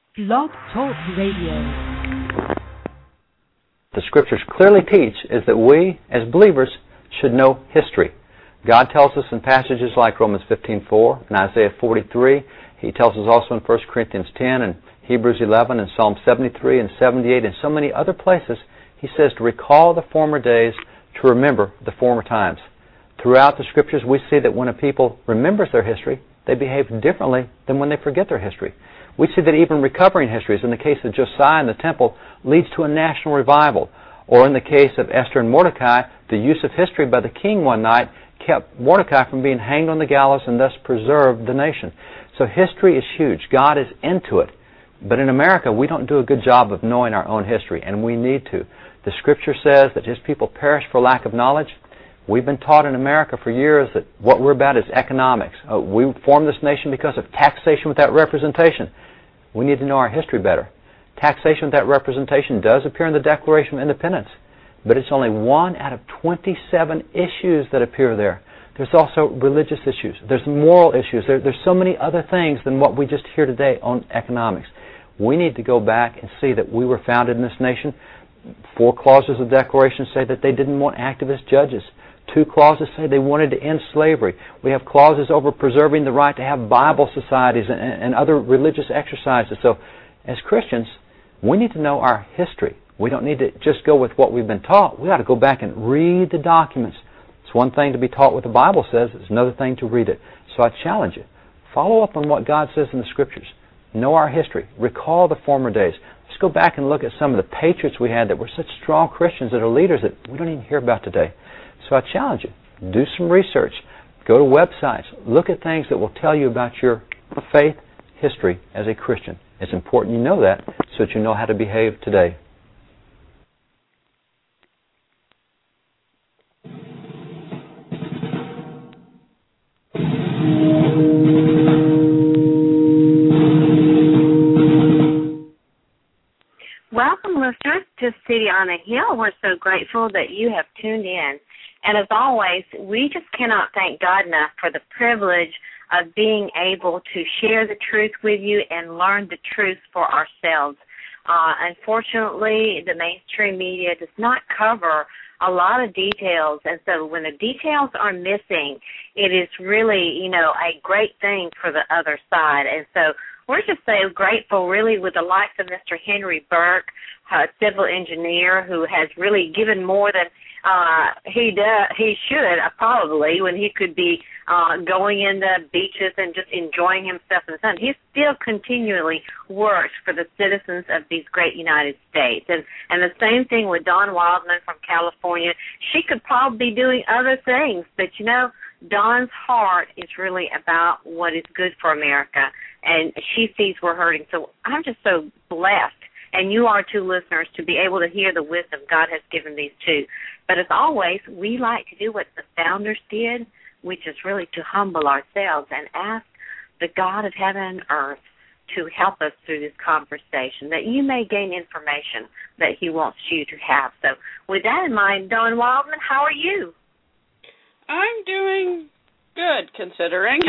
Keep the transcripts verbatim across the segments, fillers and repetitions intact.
Blog Talk Radio. The Scriptures clearly teach is that we, as believers, should know history. God tells us in passages like Romans fifteen four and Isaiah forty-three. He tells us also in First Corinthians ten and Hebrews eleven and Psalm seventy-three and seventy-eight and so many other places. He says to recall the former days, to remember the former times. Throughout the Scriptures, we see that when a people remembers their history, they behave differently than when they forget their history. We see that even recovering histories, in the case of Josiah and the temple, leads to a national revival. Or in the case of Esther and Mordecai, the use of history by the king one night kept Mordecai from being hanged on the gallows and thus preserved the nation. So history is huge. God is into it. But in America, we don't do a good job of knowing our own history, and we need to. The Scripture says that His people perish for lack of knowledge. We've been taught in America for years that what we're about is economics. Uh, we formed this nation because of taxation without representation. We need to know our history better. Taxation without representation does appear in the Declaration of Independence, but it's only one out of twenty-seven issues that appear there. There's also religious issues. There's moral issues. There, there's so many other things than what we just hear today on economics. We need to go back and see that we were founded in this nation. Four clauses of the Declaration say that they didn't want activist judges. Two clauses say they wanted to end slavery. We have clauses over preserving the right to have Bible societies and, and other religious exercises. So, as Christians, we need to know our history. We don't need to just go with what we've been taught. We ought to go back and read the documents. It's one thing to be taught what the Bible says. It's another thing to read it. So I challenge you. Follow up on what God says in the Scriptures. Know our history. Recall the former days. Let's go back and look at some of the patriots we had that were such strong Christians that are leaders that we don't even hear about today. So I challenge you. Do some research. Go to websites. Look at things that will tell you about your faith history as a Christian. It's important you know that so that you know how to behave today. Welcome, listeners, to City on a Hill. We're so grateful that you have tuned in. And as always, we just cannot thank God enough for the privilege of being able to share the truth with you and learn the truth for ourselves. Uh, unfortunately, the mainstream media does not cover a lot of details, and so when the details are missing, it is really, you know, a great thing for the other side. And so we're just so grateful, really, with the likes of Mister Henry Burke, a civil engineer who has really given more than uh, he does, he should, uh, probably, when he could be uh, going in the beaches and just enjoying himself in the sun. He still continually works for the citizens of these great United States. And, and the same thing with Dawn Wildman from California. She could probably be doing other things, but, you know, Dawn's heart is really about what is good for America, and she sees we're hurting. So I'm just so blessed, and you are too, listeners, to be able to hear the wisdom God has given these two. But as always, we like to do what the founders did, which is really to humble ourselves and ask the God of heaven and earth to help us through this conversation, that you may gain information that He wants you to have. So with that in mind, Dawn Wildman, how are you? I'm doing good, considering.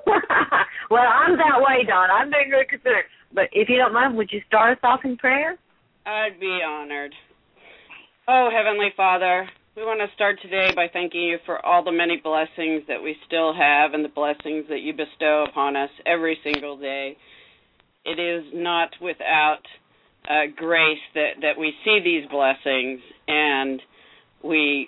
Well, I'm that way, Dawn. I'm doing good, considering. But if you don't mind, would you start us off in prayer? I'd be honored. Oh, Heavenly Father, we want to start today by thanking you for all the many blessings that we still have and the blessings that you bestow upon us every single day. It is not without uh, grace that, that we see these blessings, and we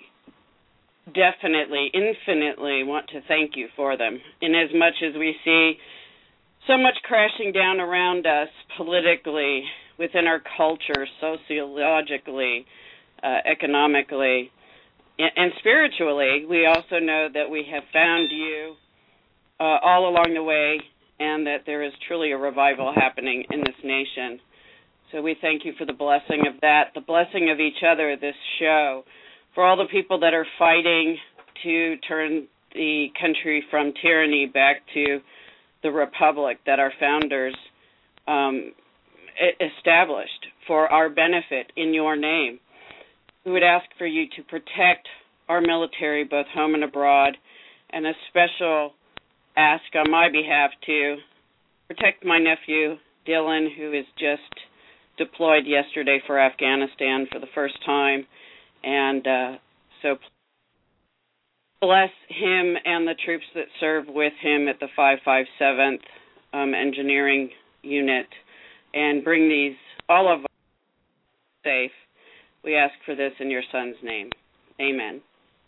definitely, infinitely want to thank you for them. Inasmuch as we see so much crashing down around us politically, within our culture, sociologically, uh, economically, and, and spiritually, we also know that we have found you uh, all along the way, and that there is truly a revival happening in this nation. So we thank you for the blessing of that, the blessing of each other, this show, for all the people that are fighting to turn the country from tyranny back to the republic that our founders um, established for our benefit in your name. We would ask for you to protect our military, both home and abroad, and a special ask on my behalf to protect my nephew, Dylan, who is just deployed yesterday for Afghanistan for the first time. And uh, so bless him and the troops that serve with him at the five fifty-seventh um, Engineering Unit, and bring these, all of us, safe. We ask for this in your Son's name. Amen.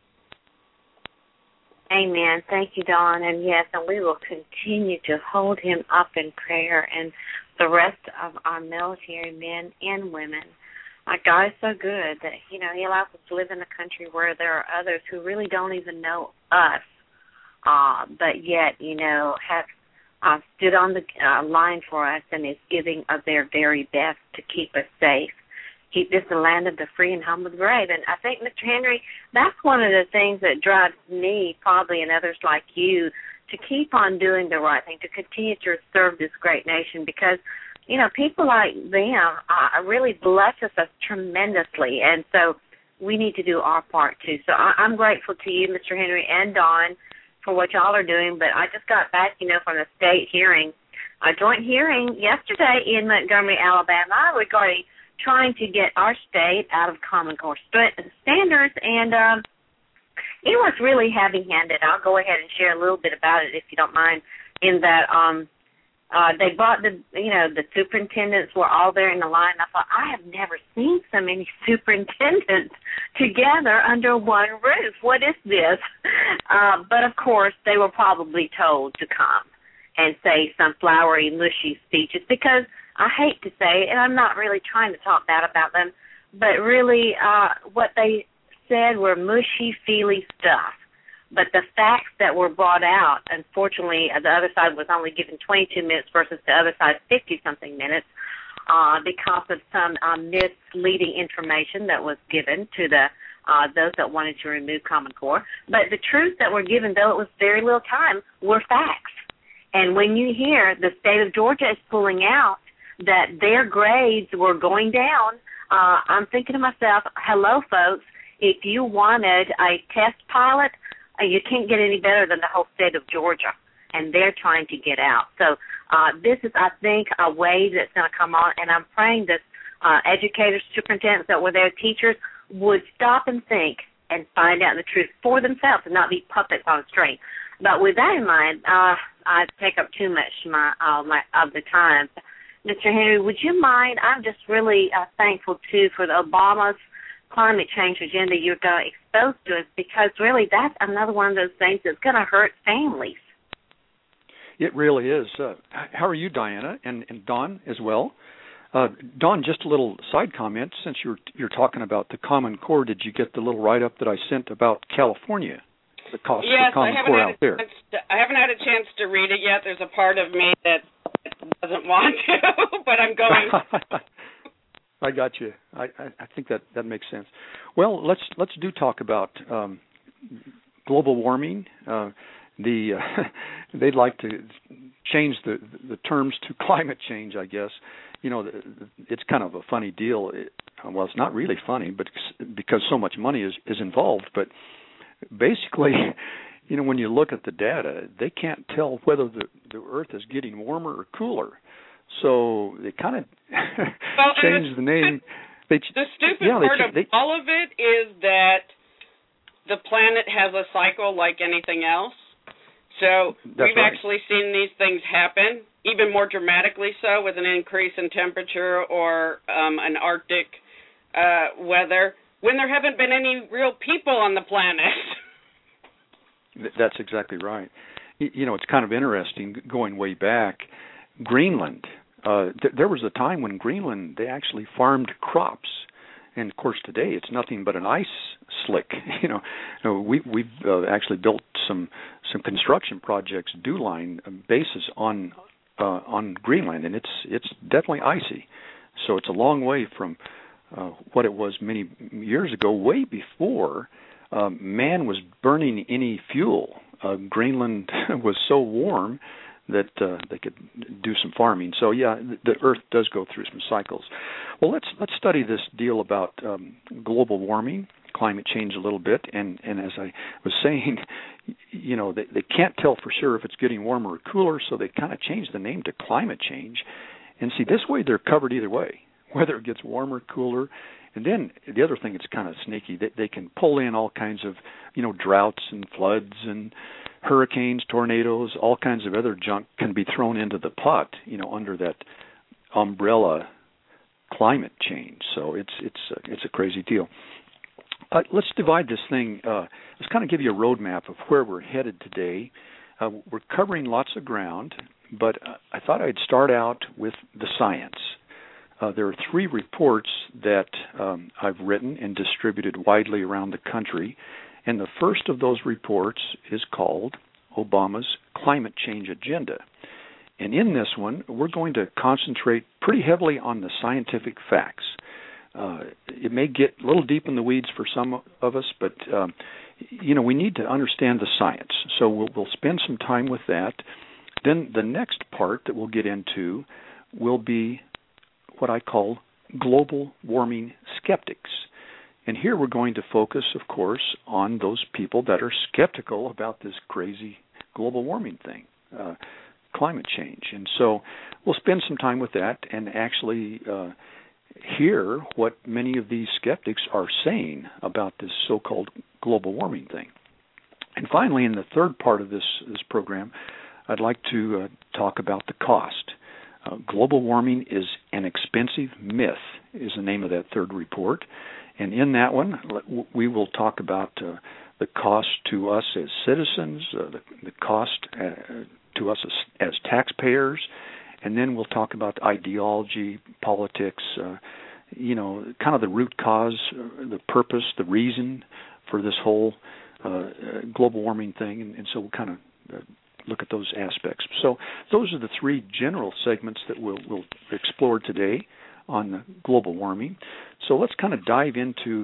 Amen. Thank you, Dawn. And yes, and we will continue to hold him up in prayer and the rest of our military men and women. Our God is so good that, you know, he allows us to live in a country where there are others who really don't even know us, uh, but yet, you know, have uh, stood on the uh, line for us and is giving of their very best to keep us safe. Keep this the land of the free and home of the brave. And I think, Mister Henry, that's one of the things that drives me, probably, and others like you, to keep on doing the right thing, to continue to serve this great nation, because, you know, people like them uh, really blesses us tremendously, and so we need to do our part, too. So I, I'm grateful to you, Mister Henry, and Dawn, for what y'all are doing, but I just got back, you know, from the state hearing, a joint hearing yesterday in Montgomery, Alabama, regarding trying to get our state out of Common Core st- standards, and um, it was really heavy-handed. I'll go ahead and share a little bit about it, if you don't mind, in that um, uh, they brought the, you know, the superintendents were all there in the line. I thought, I have never seen so many superintendents together under one roof. What is this? Uh, but, of course, they were probably told to come and say some flowery, mushy speeches, because I hate to say it, and I'm not really trying to talk bad about them, but really uh, what they said were mushy-feely stuff. But the facts that were brought out, unfortunately, the other side was only given twenty-two minutes versus the other side fifty-something minutes uh, because of some uh, misleading information that was given to the uh, those that wanted to remove Common Core. But the truth that were given, though it was very little time, were facts. And when you hear the state of Georgia is pulling out that their grades were going down, uh, I'm thinking to myself, hello, folks, if you wanted a test pilot, uh, you can't get any better than the whole state of Georgia, and they're trying to get out. So uh, this is, I think, a wave that's going to come on, and I'm praying that uh, educators, superintendents that were there, teachers, would stop and think and find out the truth for themselves and not be puppets on a string. But with that in mind, uh, I take up too much my, uh, my, of the time. Mister Henry, would you mind? I'm just really uh, thankful, too, for the Obama's climate change agenda you're going to expose to us, because really that's another one of those things that's going to hurt families. It really is. Uh, how are you, Diana, and, and Dawn as well? Uh, Dawn, just a little side comment. Since you're you're talking about the Common Core, did you get the little write-up that I sent about California? The cost yes, of Common I haven't Core had out a there. chance to, I haven't had a chance to read it yet. There's a part of me that doesn't want to, but I'm going. I got you. I, I, I think that, that makes sense. Well, let's let's do talk about um, global warming. Uh, the uh, they'd like to change the the terms to climate change, I guess. You know, it's kind of a funny deal. It, well, it's not really funny, but because so much money is, is involved. But basically, you know, when you look at the data, they can't tell whether the, the Earth is getting warmer or cooler. So they kind of well, changed the, the name. They, the stupid yeah, part they, of they, all of it is that the planet has a cycle like anything else. So we've right. actually seen these things happen, even more dramatically so, with an increase in temperature or um, an Arctic uh, weather, when there haven't been any real people on the planet. That's exactly right. You know, it's kind of interesting going way back. Greenland, uh, th- there was a time when Greenland, they actually farmed crops. And, of course, today it's nothing but an ice slick. You know, we, we've uh, actually built some some construction projects, dew line bases on uh, on Greenland, and it's it's definitely icy. So it's a long way from uh, what it was many years ago, way before um, man was burning any fuel. Uh, Greenland was so warm that uh, they could do some farming. So, yeah, the Earth does go through some cycles. Well, let's let's study this deal about um, global warming, climate change a little bit. And, and as I was saying, you know, they, they can't tell for sure if it's getting warmer or cooler, so they kind of changed the name to climate change. And see, this way they're covered either way, whether it gets warmer, cooler. And then the other thing that's kind of sneaky, they, they can pull in all kinds of, you know, droughts and floods and hurricanes, tornadoes, all kinds of other junk can be thrown into the pot, you know, under that umbrella climate change. So it's it's uh, it's a crazy deal. Uh, let's divide this thing. Uh, let's kind of give you a roadmap of where we're headed today. Uh, we're covering lots of ground, but uh, I thought I'd start out with the science. Uh, there are three reports that um, I've written and distributed widely around the country, and the first of those reports is called Obama's Climate Change Agenda. And in this one, we're going to concentrate pretty heavily on the scientific facts. Uh, it may get a little deep in the weeds for some of us, but um, you know, we need to understand the science. So we'll, we'll spend some time with that. Then the next part that we'll get into will be what I call global warming skeptics. And here we're going to focus, of course, on those people that are skeptical about this crazy global warming thing, uh, climate change. And so we'll spend some time with that and actually uh, hear what many of these skeptics are saying about this so-called global warming thing. And finally, in the third part of this, this program, I'd like to uh, talk about the cost. Uh, global warming is an expensive myth, is the name of that third report. And in that one, we will talk about uh, the cost to us as citizens, uh, the, the cost uh, to us as, as taxpayers, and then we'll talk about ideology, politics, uh, you know, kind of the root cause, uh, the purpose, the reason for this whole uh, global warming thing. And, and so we'll kind of uh, look at those aspects. So those are the three general segments that we'll, we'll explore today on global warming. So let's kind of dive into,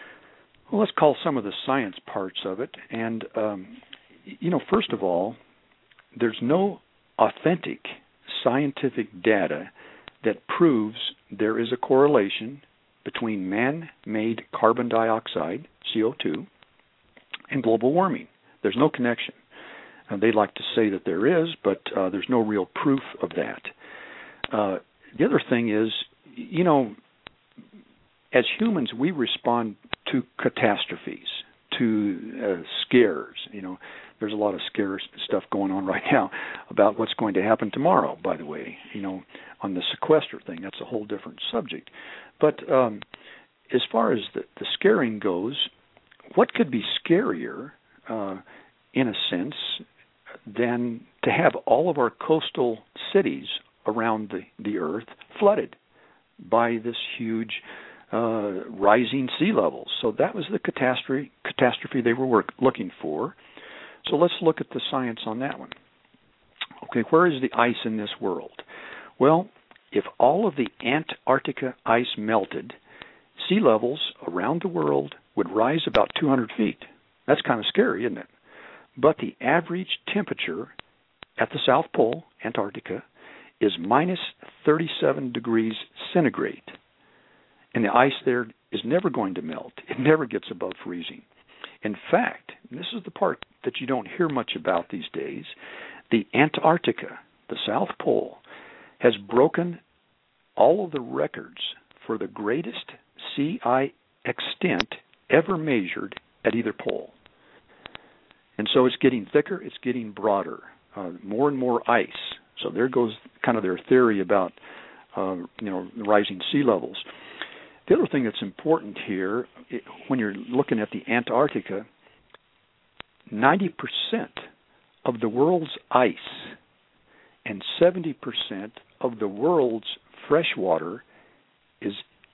well, let's call some of the science parts of it. And, um, you know, first of all, there's no authentic scientific data that proves there is a correlation between man-made carbon dioxide, C O two, and global warming. There's no connection. Uh, they'd like to say that there is, but uh, there's no real proof of that. Uh, the other thing is, you know, as humans, we respond to catastrophes, to uh, scares. You know, there's a lot of scare stuff going on right now about what's going to happen tomorrow, by the way, you know, on the sequester thing. That's a whole different subject. But um, as far as the, the scaring goes, what could be scarier, uh, in a sense, than to have all of our coastal cities around the, the earth flooded by this huge uh, rising sea levels? So that was the catastrophe catastrophe they were work, looking for. So let's look at the science on that one. Okay, where is the ice in this world? Well, if all of the Antarctica ice melted, sea levels around the world would rise about two hundred feet. That's kind of scary, isn't it? But the average temperature at the South Pole, Antarctica, is minus thirty-seven degrees centigrade. And the ice there is never going to melt. It never gets above freezing. In fact, and this is the part that you don't hear much about these days, the Antarctica, the South Pole, has broken all of the records for the greatest sea ice extent ever measured at either pole. And so it's getting thicker, it's getting broader, uh, more and more ice. So there goes kind of their theory about, uh, you know, rising sea levels. The other thing that's important here, it, when you're looking at the Antarctica, ninety percent of the world's ice and seventy percent of the world's fresh water is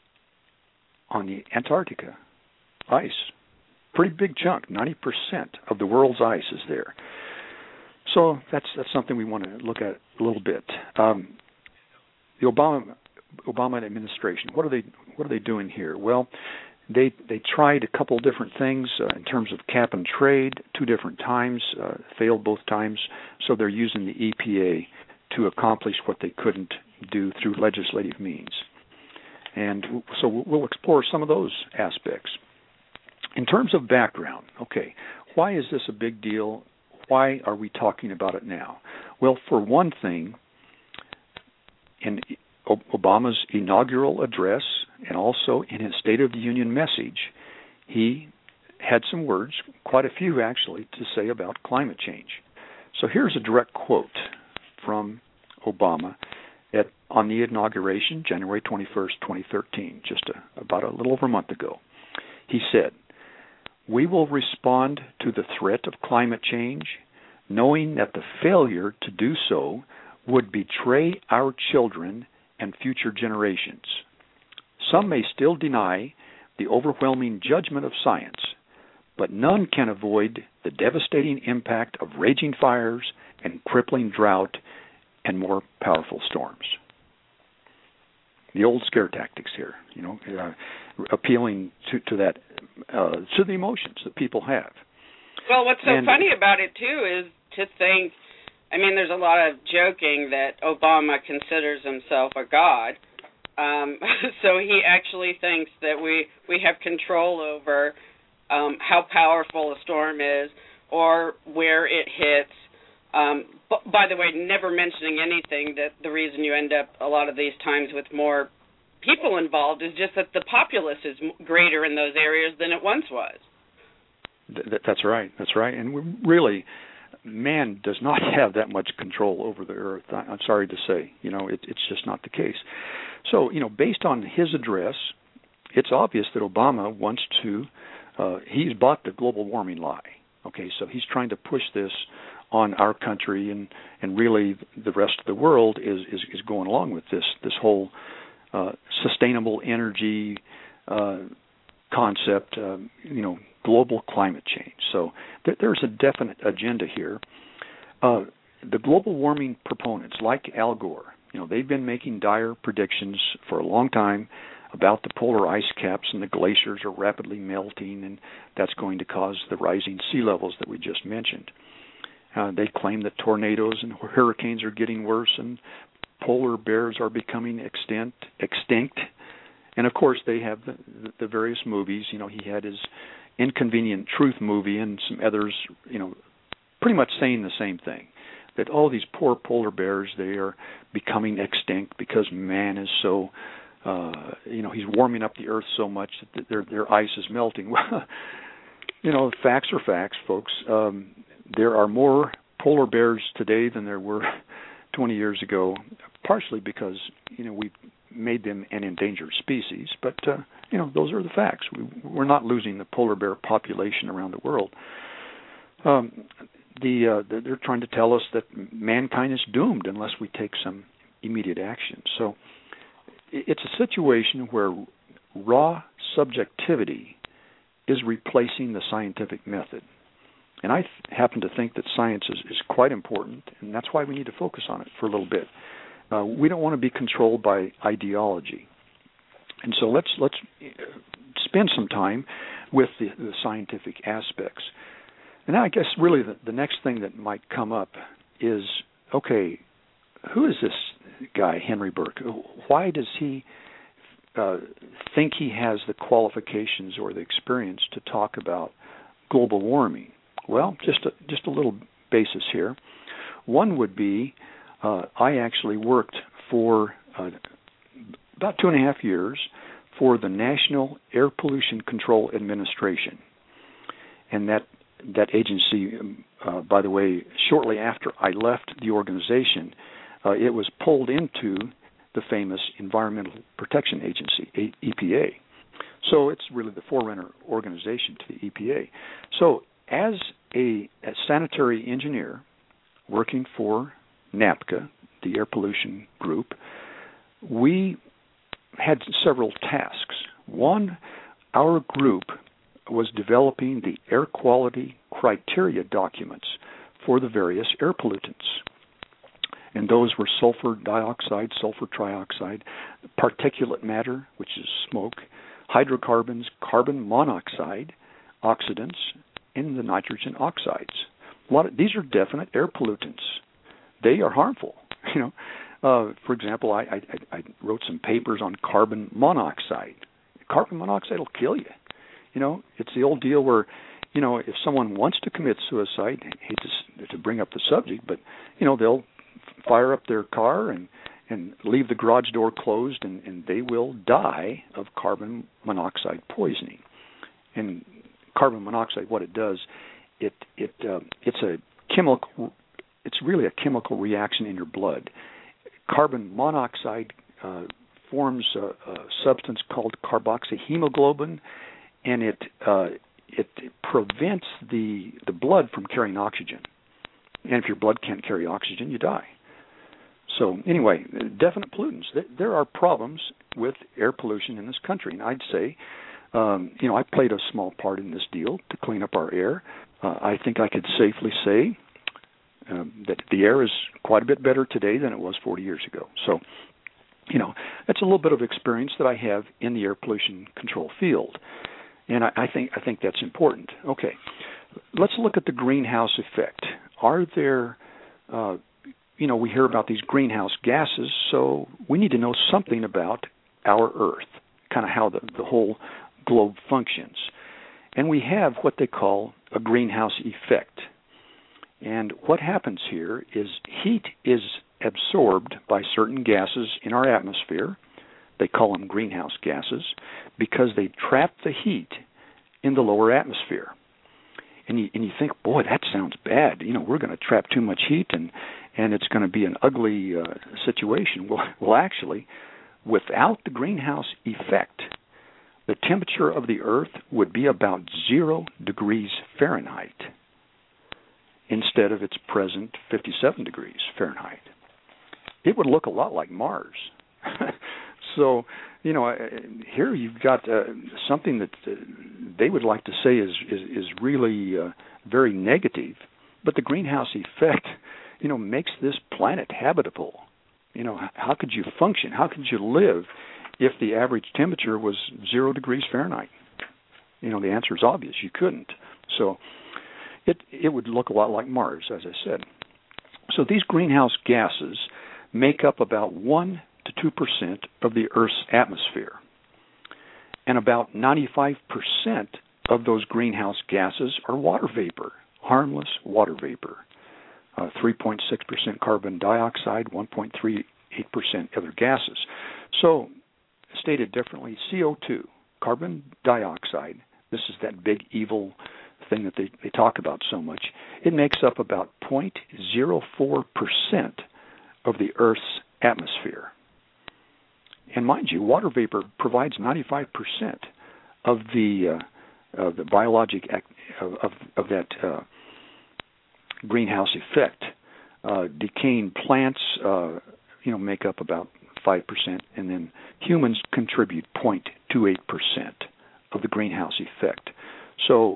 on the Antarctica ice. Pretty big chunk, ninety percent of the world's ice is there. So that's that's something we want to look at a little bit. Um, the Obama Obama administration, what are they what are they doing here? Well, they they tried a couple different things uh, in terms of cap and trade, two different times, uh, failed both times. So they're using the E P A to accomplish what they couldn't do through legislative means. And so we'll explore some of those aspects. In terms of background, okay, why is this a big deal? Why are we talking about it now? Well, for one thing, and Obama's inaugural address and also in his State of the Union message, he had some words, quite a few actually, to say about climate change. So here's a direct quote from Obama at, on the inauguration, January twenty-first, twenty thirteen, just a, about a little over a month ago. He said, "We will respond to the threat of climate change, knowing that the failure to do so would betray our children and future generations. Some may still deny the overwhelming judgment of science, but none can avoid the devastating impact of raging fires and crippling drought and more powerful storms." The old scare tactics here, you know, uh, appealing to, to that, uh, to the emotions that people have. Well, what's so and, funny about it, too, is to think, I mean, there's a lot of joking that Obama considers himself a god. Um, so he actually thinks that we, we have control over um, how powerful a storm is or where it hits. Um, b- by the way, never mentioning anything that the reason you end up a lot of these times with more people involved is just that the populace is greater in those areas than it once was. Th- that's right. That's right. And we really, man does not have that much control over the earth. I- I'm sorry to say, you know, it, it's just not the case. So, you know, based on his address, it's obvious that Obama wants to, uh, he's bought the global warming lie. Okay, so he's trying to push this on our country, and, and really the rest of the world is, is, is going along with this, this whole uh, sustainable energy uh, concept, uh, you know, global climate change. So th- there's a definite agenda here. Uh, the global warming proponents, like Al Gore, you know, they've been making dire predictions for a long time about the polar ice caps, and the glaciers are rapidly melting, and that's going to cause the rising sea levels that we just mentioned. Uh, they claim that tornadoes and hurricanes are getting worse, and polar bears are becoming extinct. extinct. And, of course, they have the, the various movies. You know, he had his Inconvenient Truth movie and some others, you know, pretty much saying the same thing, that, oh, these poor polar bears, they are becoming extinct because man is so, uh, you know, he's warming up the earth so much that their, their ice is melting. Well, you know, facts are facts, folks. Um, there are more polar bears today than there were twenty years ago, partially because, you know, we've made them an endangered species, but, uh, you know, those are the facts. We, we're not losing the polar bear population around the world. Um, the uh, they're trying to tell us that mankind is doomed unless we take some immediate action. So it's a situation where raw subjectivity is replacing the scientific method. And I th- happen to think that science is, is quite important, and that's why we need to focus on it for a little bit. Uh, we don't want to be controlled by ideology. And so let's let's spend some time with the, the scientific aspects. And I guess really the, the next thing that might come up is, okay, who is this guy, Henry Burke? Why does he uh, think he has the qualifications or the experience to talk about global warming? Well, just a, just a little basis here. One would be, uh, I actually worked for uh, about two and a half years for the National Air Pollution Control Administration. And that that agency, uh, by the way, shortly after I left the organization, uh, it was pulled into the famous Environmental Protection Agency, E P A. So it's really the forerunner organization to the E P A. So as a, a sanitary engineer working for NAPCA, the air pollution group, we had several tasks. One, our group was developing the air quality criteria documents for the various air pollutants. And those were sulfur dioxide, sulfur trioxide, particulate matter, which is smoke, hydrocarbons, carbon monoxide, oxidants, and the nitrogen oxides. A lot of, these are definite air pollutants. They are harmful. You know, uh, for example, I, I, I wrote some papers on carbon monoxide. Carbon monoxide will kill you. You know, it's the old deal where, you know, if someone wants to commit suicide, I hate to, to bring up the subject, but, you know, they'll fire up their car and, and leave the garage door closed, and, and they will die of carbon monoxide poisoning. And carbon monoxide, what it does, it it uh, it's a chemical. It's really a chemical reaction in your blood. Carbon monoxide uh, forms a, a substance called carboxyhemoglobin, and it uh, it prevents the the blood from carrying oxygen. And if your blood can't carry oxygen, you die. So anyway, definite pollutants. There are problems with air pollution in this country, and I'd say, um, you know, I played a small part in this deal to clean up our air. Uh, I think I could safely say um, that the air is quite a bit better today than it was forty years ago. So, you know, that's a little bit of experience that I have in the air pollution control field, and I, I think I think that's important. Okay, let's look at the greenhouse effect. Are there uh, You know, we hear about these greenhouse gases, so we need to know something about our Earth, kind of how the, the whole globe functions. And we have what they call a greenhouse effect. And what happens here is heat is absorbed by certain gases in our atmosphere. They call them greenhouse gases because they trap the heat in the lower atmosphere. And you, and you think, boy, that sounds bad. You know, we're going to trap too much heat, and, and it's going to be an ugly uh, situation. Well, well, actually, without the greenhouse effect, the temperature of the Earth would be about zero degrees Fahrenheit instead of its present fifty-seven degrees Fahrenheit. It would look a lot like Mars. So, you know, here you've got uh, something that uh, they would like to say is is, is really uh, very negative, but the greenhouse effect, you know, makes this planet habitable. You know, how could you function? How could you live if the average temperature was zero degrees Fahrenheit? You know, the answer is obvious. You couldn't. So it it would look a lot like Mars, as I said. So these greenhouse gases make up about one to two percent of the Earth's atmosphere. And about ninety-five percent of those greenhouse gases are water vapor, harmless water vapor. Uh, three point six percent carbon dioxide, one point three eight percent other gases. So, stated differently, C O two, carbon dioxide, this is that big evil thing that they, they talk about so much, it makes up about zero point zero four percent of the Earth's atmosphere. And mind you, water vapor provides ninety-five percent of the uh, of the biologic act, of, of of that uh, greenhouse effect. Uh, decaying plants, uh, you know, make up about five percent, and then humans contribute zero point two eight percent of the greenhouse effect. So,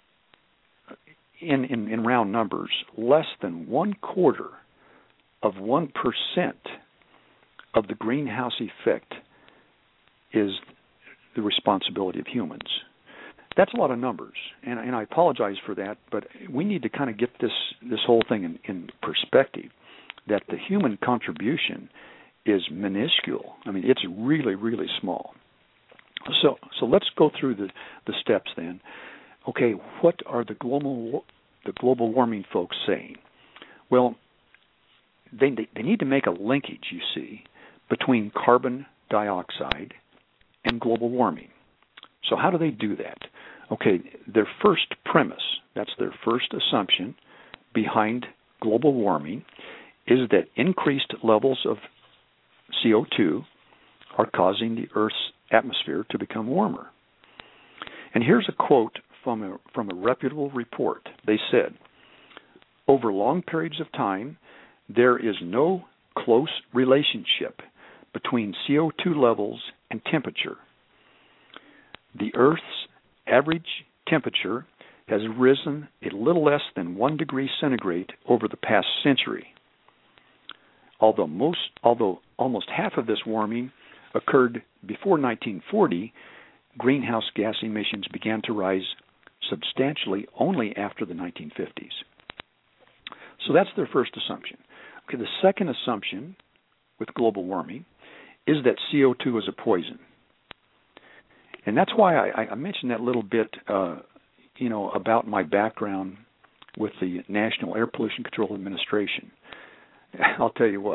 in, in in round numbers, less than one quarter of one percent of the greenhouse effect is the responsibility of humans. That's a lot of numbers, and, and I apologize for that, but we need to kind of get this, this whole thing in, in perspective, that the human contribution is minuscule. I mean, it's really, really small. So so let's go through the, the steps then. Okay, what are the global the global warming folks saying? Well, they they need to make a linkage, you see, between carbon dioxide and global warming. So how do they do that? Okay, their first premise, that's their first assumption behind global warming, is that increased levels of C O two are causing the Earth's atmosphere to become warmer. And here's a quote from a, from a reputable report. They said, over long periods of time, there is no close relationship between C O two levels and temperature. The Earth's average temperature has risen a little less than one degree centigrade over the past century. Although most, although almost half of this warming occurred before nineteen forty, greenhouse gas emissions began to rise substantially only after the nineteen fifties. So that's their first assumption. Okay, the second assumption with global warming is that C O two is a poison. And that's why I, I mentioned that little bit, uh, you know, about my background with the National Air Pollution Control Administration. I'll tell you what,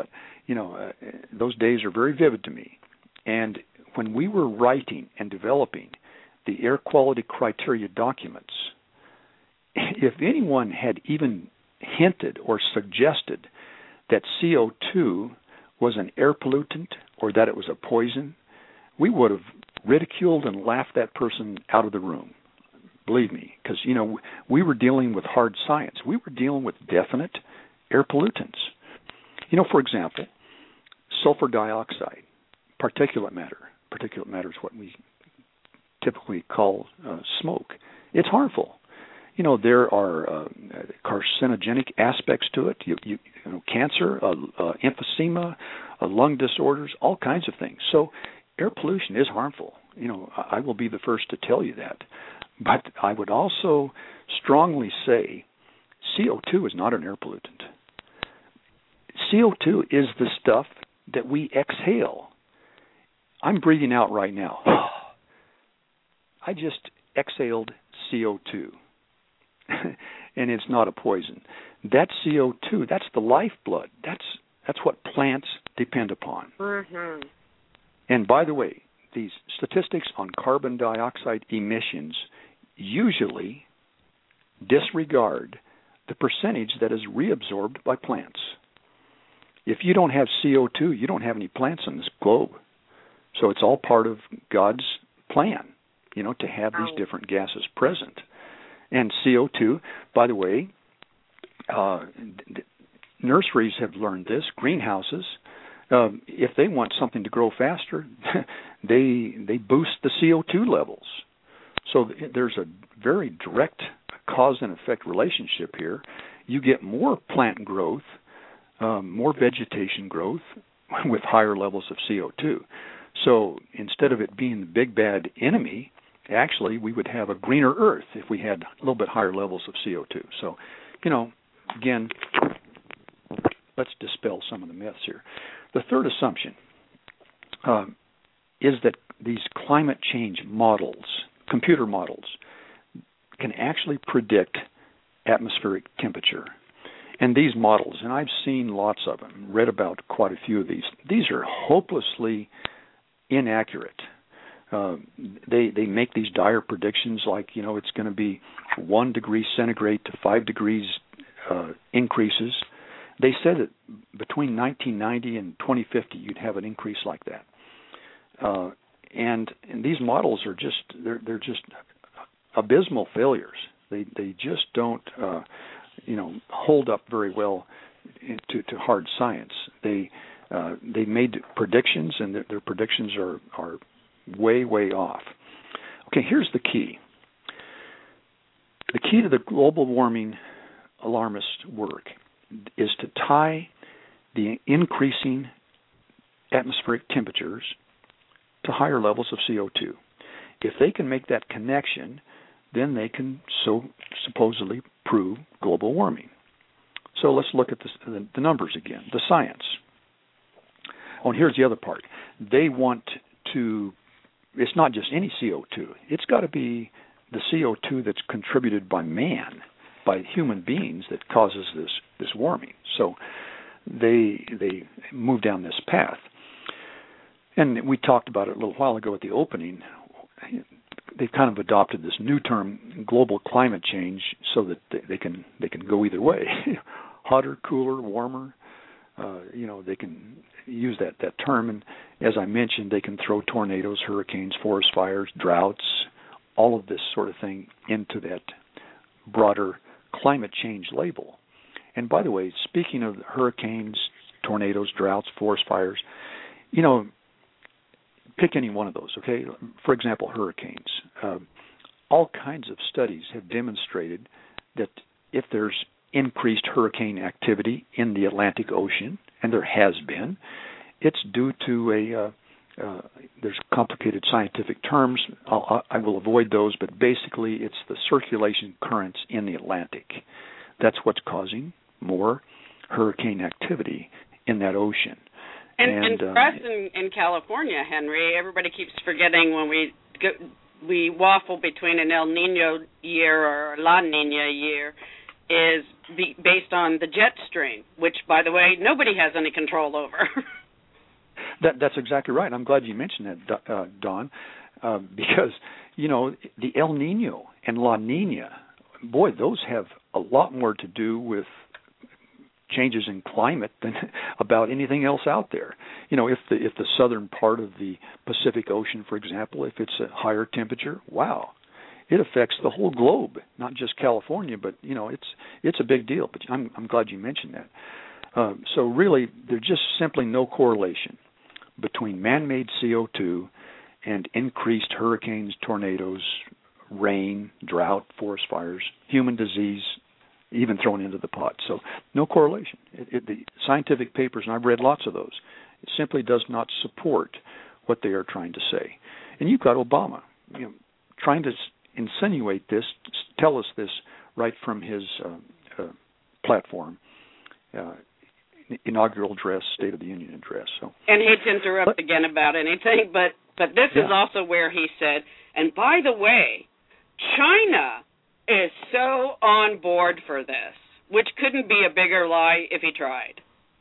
you know, uh, those days are very vivid to me. And when we were writing and developing the air quality criteria documents, if anyone had even hinted or suggested that C O two was an air pollutant or that it was a poison, we would have ridiculed and laughed that person out of the room. Believe me, because, you know, we were dealing with hard science. We were dealing with definite air pollutants. You know, for example, sulfur dioxide, particulate matter. Particulate matter is what we typically call uh, smoke. It's harmful. You know, there are uh, carcinogenic aspects to it, you, you, you know, cancer, uh, uh, emphysema, uh, lung disorders, all kinds of things. So air pollution is harmful. You know, I will be the first to tell you that. But I would also strongly say C O two is not an air pollutant. C O two is the stuff that we exhale. I'm breathing out right now. I just exhaled C O two. And it's not a poison. That C O two, that's the lifeblood. That's that's what plants depend upon. Mm-hmm. And by the way, these statistics on carbon dioxide emissions usually disregard the percentage that is reabsorbed by plants. If you don't have C O two, you don't have any plants on this globe. So it's all part of God's plan, you know, to have these different gases present. And C O two, by the way, uh, nurseries have learned this, greenhouses, um, if they want something to grow faster, they they boost the C O two levels. So there's a very direct cause and effect relationship here. You get more plant growth, um, more vegetation growth with higher levels of C O two. So instead of it being the big bad enemy, actually we would have a greener earth if we had a little bit higher levels of C O two. So, you know, again, let's dispel some of the myths here. The third assumption um, is that these climate change models, computer models, can actually predict atmospheric temperature. And these models, and I've seen lots of them, read about quite a few of these, these are hopelessly inaccurate. Uh, they they make these dire predictions like, you know, it's going to be one degree centigrade to five degrees uh, increases. They said that between nineteen ninety and twenty fifty, you'd have an increase like that. Uh, and and these models are just they're they're just abysmal failures. They they just don't uh, you know hold up very well to, to hard science. They uh, they made predictions, and their, their predictions are are way way off. Okay, here's the key. The key to the global warming alarmist work is to tie the increasing atmospheric temperatures to higher levels of C O two. If they can make that connection, then they can so supposedly prove global warming. So let's look at the, the numbers again, the science. Oh, and here's the other part. They want to, it's not just any C O two. It's got to be the C O two that's contributed by man, by human beings, that causes this, this warming. So they they move down this path. And we talked about it a little while ago at the opening. They've kind of adopted this new term, global climate change, so that they, they can they can go either way, hotter, cooler, warmer. Uh, you know, they can use that, that term. And as I mentioned, they can throw tornadoes, hurricanes, forest fires, droughts, all of this sort of thing into that broader climate change label. And by the way, speaking of hurricanes, tornadoes, droughts, forest fires, you know, pick any one of those, okay? For example, hurricanes. Uh, all kinds of studies have demonstrated that if there's increased hurricane activity in the Atlantic Ocean, and there has been, it's due to a, uh, uh, there's complicated scientific terms. I'll, I will avoid those, but basically it's the circulation currents in the Atlantic. That's what's causing more hurricane activity in that ocean. And, and, and for um, us in, in California, Henry, everybody keeps forgetting when we go, we waffle between an El Nino year or a La Nina year. is be based on the jet stream, which, by the way, nobody has any control over. that, that's exactly right. I'm glad you mentioned that, uh, Dawn, uh, because, you know, the El Nino and La Nina, boy, those have a lot more to do with changes in climate than about anything else out there. You know, if the if the southern part of the Pacific Ocean, for example, if it's a higher temperature, wow, it affects the whole globe, not just California, but you know, it's it's a big deal. But I'm I'm glad you mentioned that. Uh, so really, there's just simply no correlation between man-made C O two and increased hurricanes, tornadoes, rain, drought, forest fires, human disease, even thrown into the pot. So no correlation. It, it, the scientific papers, and I've read lots of those, it simply does not support what they are trying to say. And you've got Obama, you know, trying to insinuate this, tell us this right from his uh, uh, platform, uh, inaugural address, State of the Union address. So, and hate to interrupt but, again about anything, but but this yeah. is also where he said, and by the way, China is so on board for this, which couldn't be a bigger lie if he tried.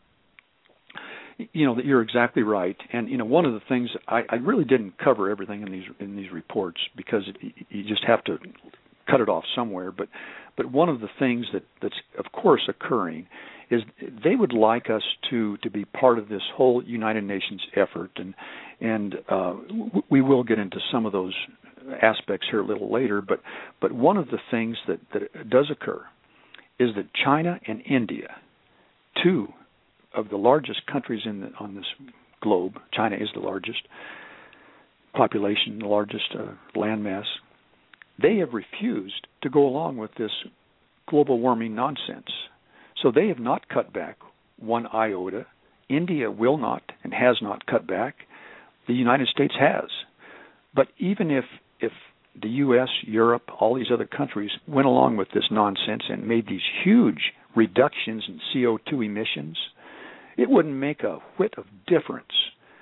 You know, that you're exactly right, and you know, one of the things I, I really didn't cover everything in these in these reports because it, you just have to cut it off somewhere. But but one of the things that, that's of course occurring is they would like us to, to be part of this whole United Nations effort, and and uh, we will get into some of those aspects here a little later, but but one of the things that, that does occur is that China and India, two of the largest countries in the, on this globe, China is the largest population, the largest uh, landmass, they have refused to go along with this global warming nonsense. So they have not cut back one iota. India will not and has not cut back. The United States has. But even if if the U S, Europe, all these other countries went along with this nonsense and made these huge reductions in C O two emissions, it wouldn't make a whit of difference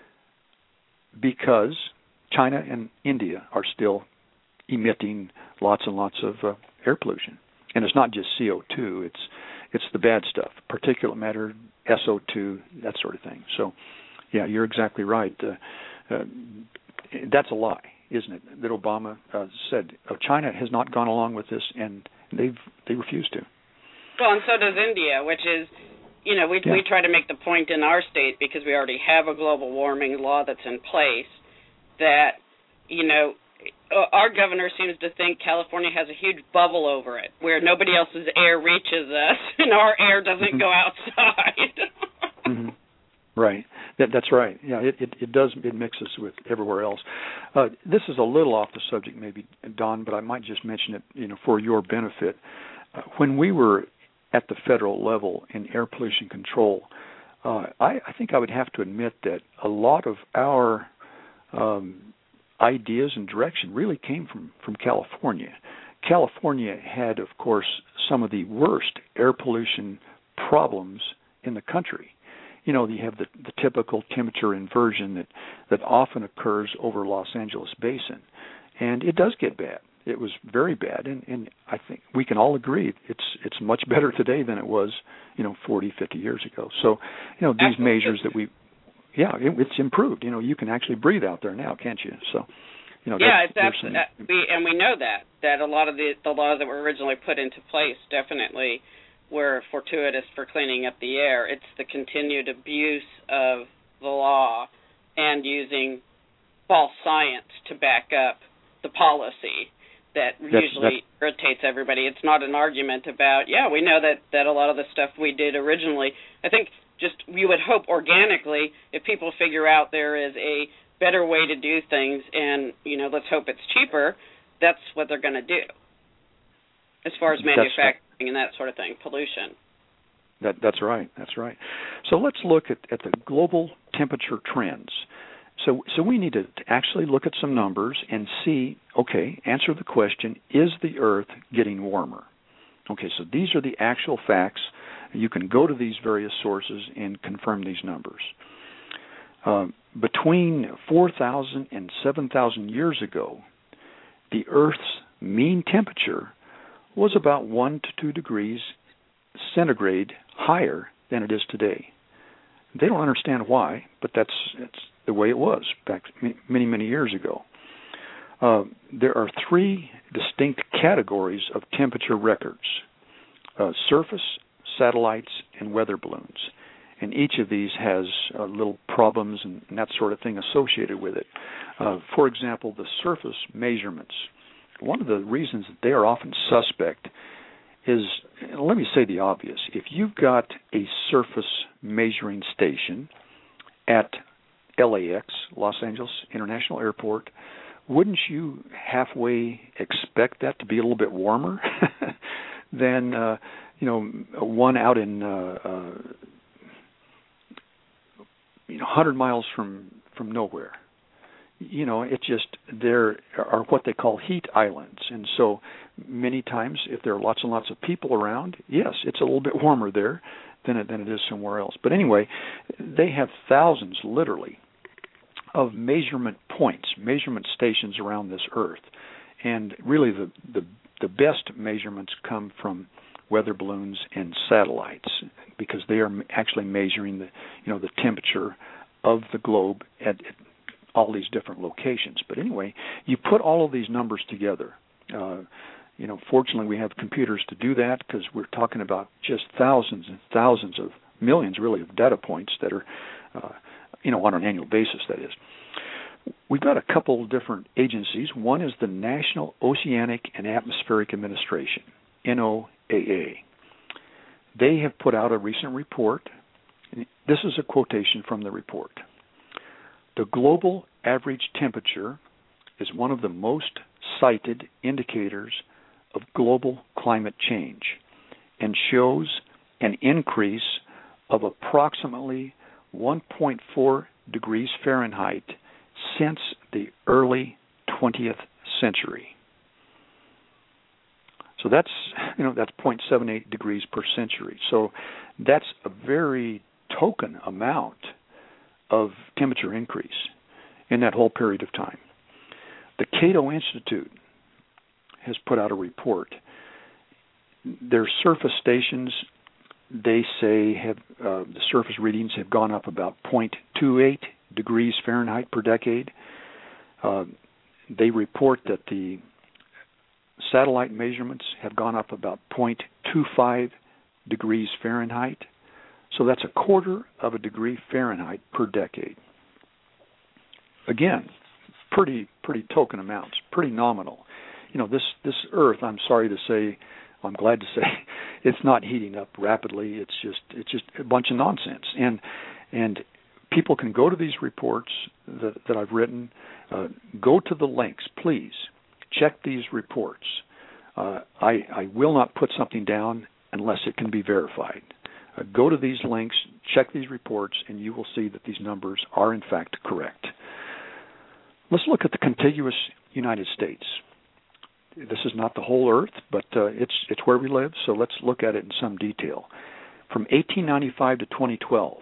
because China and India are still emitting lots and lots of uh, air pollution. And it's not just C O two, it's it's the bad stuff, particulate matter, S O two, that sort of thing. So, yeah, you're exactly right. Uh, uh, that's a lie, isn't it, that Obama uh, said oh, China has not gone along with this, and they've they refuse to. Well, and so does India, which is, you know, we yeah. we try to make the point in our state, because we already have a global warming law that's in place, that, you know, our governor seems to think California has a huge bubble over it, where nobody else's air reaches us, and our air doesn't mm-hmm. go outside. mm-hmm. Right. That, that's right. Yeah, it, it, it does. It mixes with everywhere else. Uh, this is a little off the subject, maybe, Don, but I might just mention it, you know, for your benefit. Uh, when we were at the federal level in air pollution control, uh, I, I think I would have to admit that a lot of our um, ideas and direction really came from, from California. California had, of course, some of the worst air pollution problems in the country. You know, you have the, the typical temperature inversion that, that often occurs over Los Angeles Basin, and it does get bad. It was very bad, and, and I think we can all agree it's it's much better today than it was, you know, forty, fifty years ago. So, you know, these Absolutely. measures that we, yeah, it, it's improved. You know, you can actually breathe out there now, can't you? So, you know, yeah, it's absolutely, uh, we, and we know that that a lot of the the laws that were originally put into place definitely were fortuitous for cleaning up the air. It's the continued abuse of the law and using false science to back up the policy that that's, usually that's, irritates everybody. It's not an argument about, yeah, we know that, that a lot of the stuff we did originally, I think just you would hope organically if people figure out there is a better way to do things and, you know, let's hope it's cheaper, that's what they're going to do as far as manufacturing and that sort of thing, pollution. That, that's right. That's right. So let's look at, at the global temperature trends. So so we need to actually look at some numbers and see, okay, answer the question, is the Earth getting warmer? Okay, so these are the actual facts. You can go to these various sources and confirm these numbers. Uh, between four thousand and seven thousand years ago, the Earth's mean temperature was about one to two degrees centigrade higher than it is today. They don't understand why, but that's, that's the way it was back many, many years ago. Uh, there are three distinct categories of temperature records: uh, surface, satellites, and weather balloons. And each of these has uh, little problems and, and that sort of thing associated with it. Uh, for example, the surface measurements. One of the reasons that they are often suspect is, let me say the obvious, if you've got a surface measuring station at L A X, Los Angeles International Airport, wouldn't you halfway expect that to be a little bit warmer than, uh, you know, one out in uh, uh, you know, one hundred miles from, from nowhere? You know, it just, there are what they call heat islands. And so many times, if there are lots and lots of people around, yes, it's a little bit warmer there than it, than it is somewhere else. But anyway, they have thousands, literally, of measurement points, measurement stations around this Earth. And really the, the, the best measurements come from weather balloons and satellites, because they are actually measuring the, you know, the temperature of the globe at, at all these different locations. But anyway, you put all of these numbers together. Uh, you know, fortunately, we have computers to do that, because we're talking about just thousands and thousands of millions, really, of data points that are, uh, you know, on an annual basis, that is. We've got a couple of different agencies. One is the National Oceanic and Atmospheric Administration, N O A A. They have put out a recent report. This is a quotation from the report. The global average temperature is one of the most cited indicators of global climate change and shows an increase of approximately one point four degrees Fahrenheit since the early twentieth century. So that's, you know, that's zero point seven eight degrees per century. So that's a very token amount of temperature increase in that whole period of time. The Cato Institute has put out a report. Their surface stations, they say, have uh, the surface readings have gone up about zero point two eight degrees Fahrenheit per decade. Uh, they report that the satellite measurements have gone up about zero point two five degrees Fahrenheit. So that's a quarter of a degree Fahrenheit per decade. Again, pretty pretty token amounts, pretty nominal. You know, this this Earth, I'm sorry to say, I'm glad to say, it's not heating up rapidly. It's just it's just a bunch of nonsense. And and people can go to these reports that, that I've written. Uh, go to the links, please. Check these reports. Uh, I, I will not put something down unless it can be verified. Uh, go to these links, check these reports, and you will see that these numbers are in fact correct. Let's look at the contiguous United States. This is not the whole Earth, but uh, it's it's where we live, so let's look at it in some detail. From eighteen ninety-five to twenty twelve,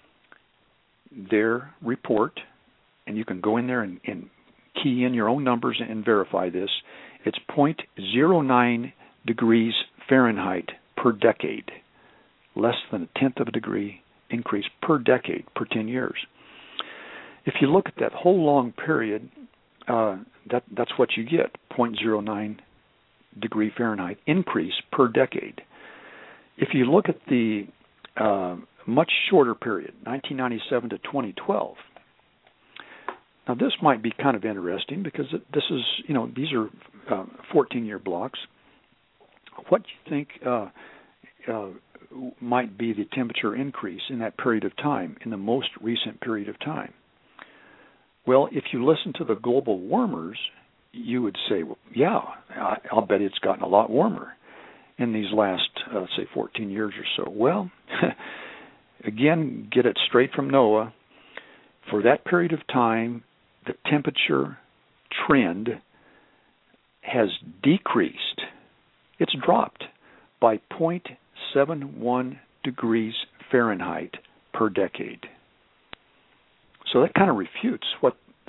their report, and you can go in there and, and key in your own numbers and verify this, it's zero point zero nine degrees Fahrenheit per decade, less than a tenth of a degree increase per decade per ten years. If you look at that whole long period, uh, that that's what you get, zero point zero nine degree Fahrenheit increase per decade. If you look at the uh, much shorter period, nineteen ninety-seven to twenty twelve, now this might be kind of interesting because this is, you know, these are uh, fourteen-year blocks. What do you think uh, uh, might be the temperature increase in that period of time, in the most recent period of time? Well, if you listen to the global warmers, you would say, well, yeah, I'll bet it's gotten a lot warmer in these last, uh, say, fourteen years or so. Well, again, get it straight from NOAA. For that period of time, the temperature trend has decreased. It's dropped by zero point seven one degrees Fahrenheit per decade. So that kind of refutes what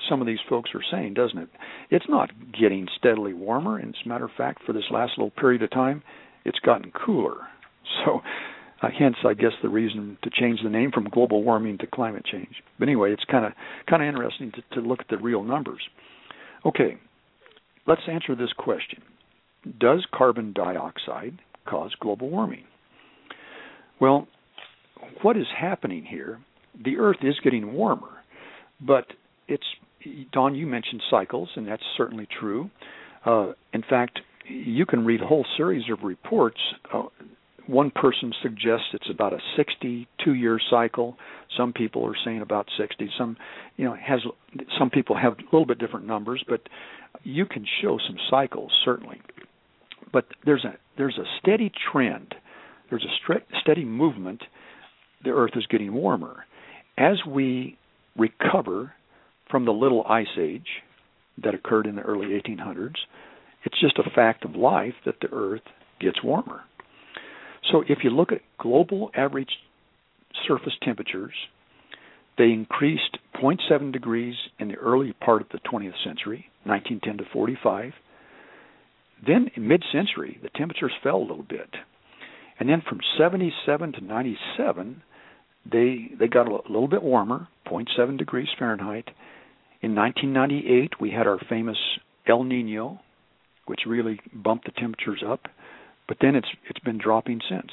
some of these folks are saying, doesn't it? It's not getting steadily warmer. And as a matter of fact, for this last little period of time, it's gotten cooler. So uh, hence, I guess, the reason to change the name from global warming to climate change. But anyway, it's kind of kind of interesting to, to look at the real numbers. Okay, let's answer this question. Does carbon dioxide cause global warming? Well, what is happening here? The Earth is getting warmer, but it's, Don, you mentioned cycles, and that's certainly true. Uh, in fact, you can read a whole series of reports. Uh, one person suggests it's about a sixty-two year cycle. Some people are saying about sixty. Some, you know, has some people have a little bit different numbers, but you can show some cycles certainly. But there's a there's a steady trend. There's a stre- steady movement. The Earth is getting warmer as we recover from the little ice age that occurred in the early eighteen hundreds. It's just a fact of life that the Earth gets warmer. So if you look at global average surface temperatures, they increased zero point seven degrees in the early part of the twentieth century, nineteen ten to forty-five. Then in mid-century, the temperatures fell a little bit. And then from seventy-seven to ninety-seven, they they got a little bit warmer, zero point seven degrees Fahrenheit. In nineteen ninety-eight, we had our famous El Nino, which really bumped the temperatures up. But then it's it's been dropping since.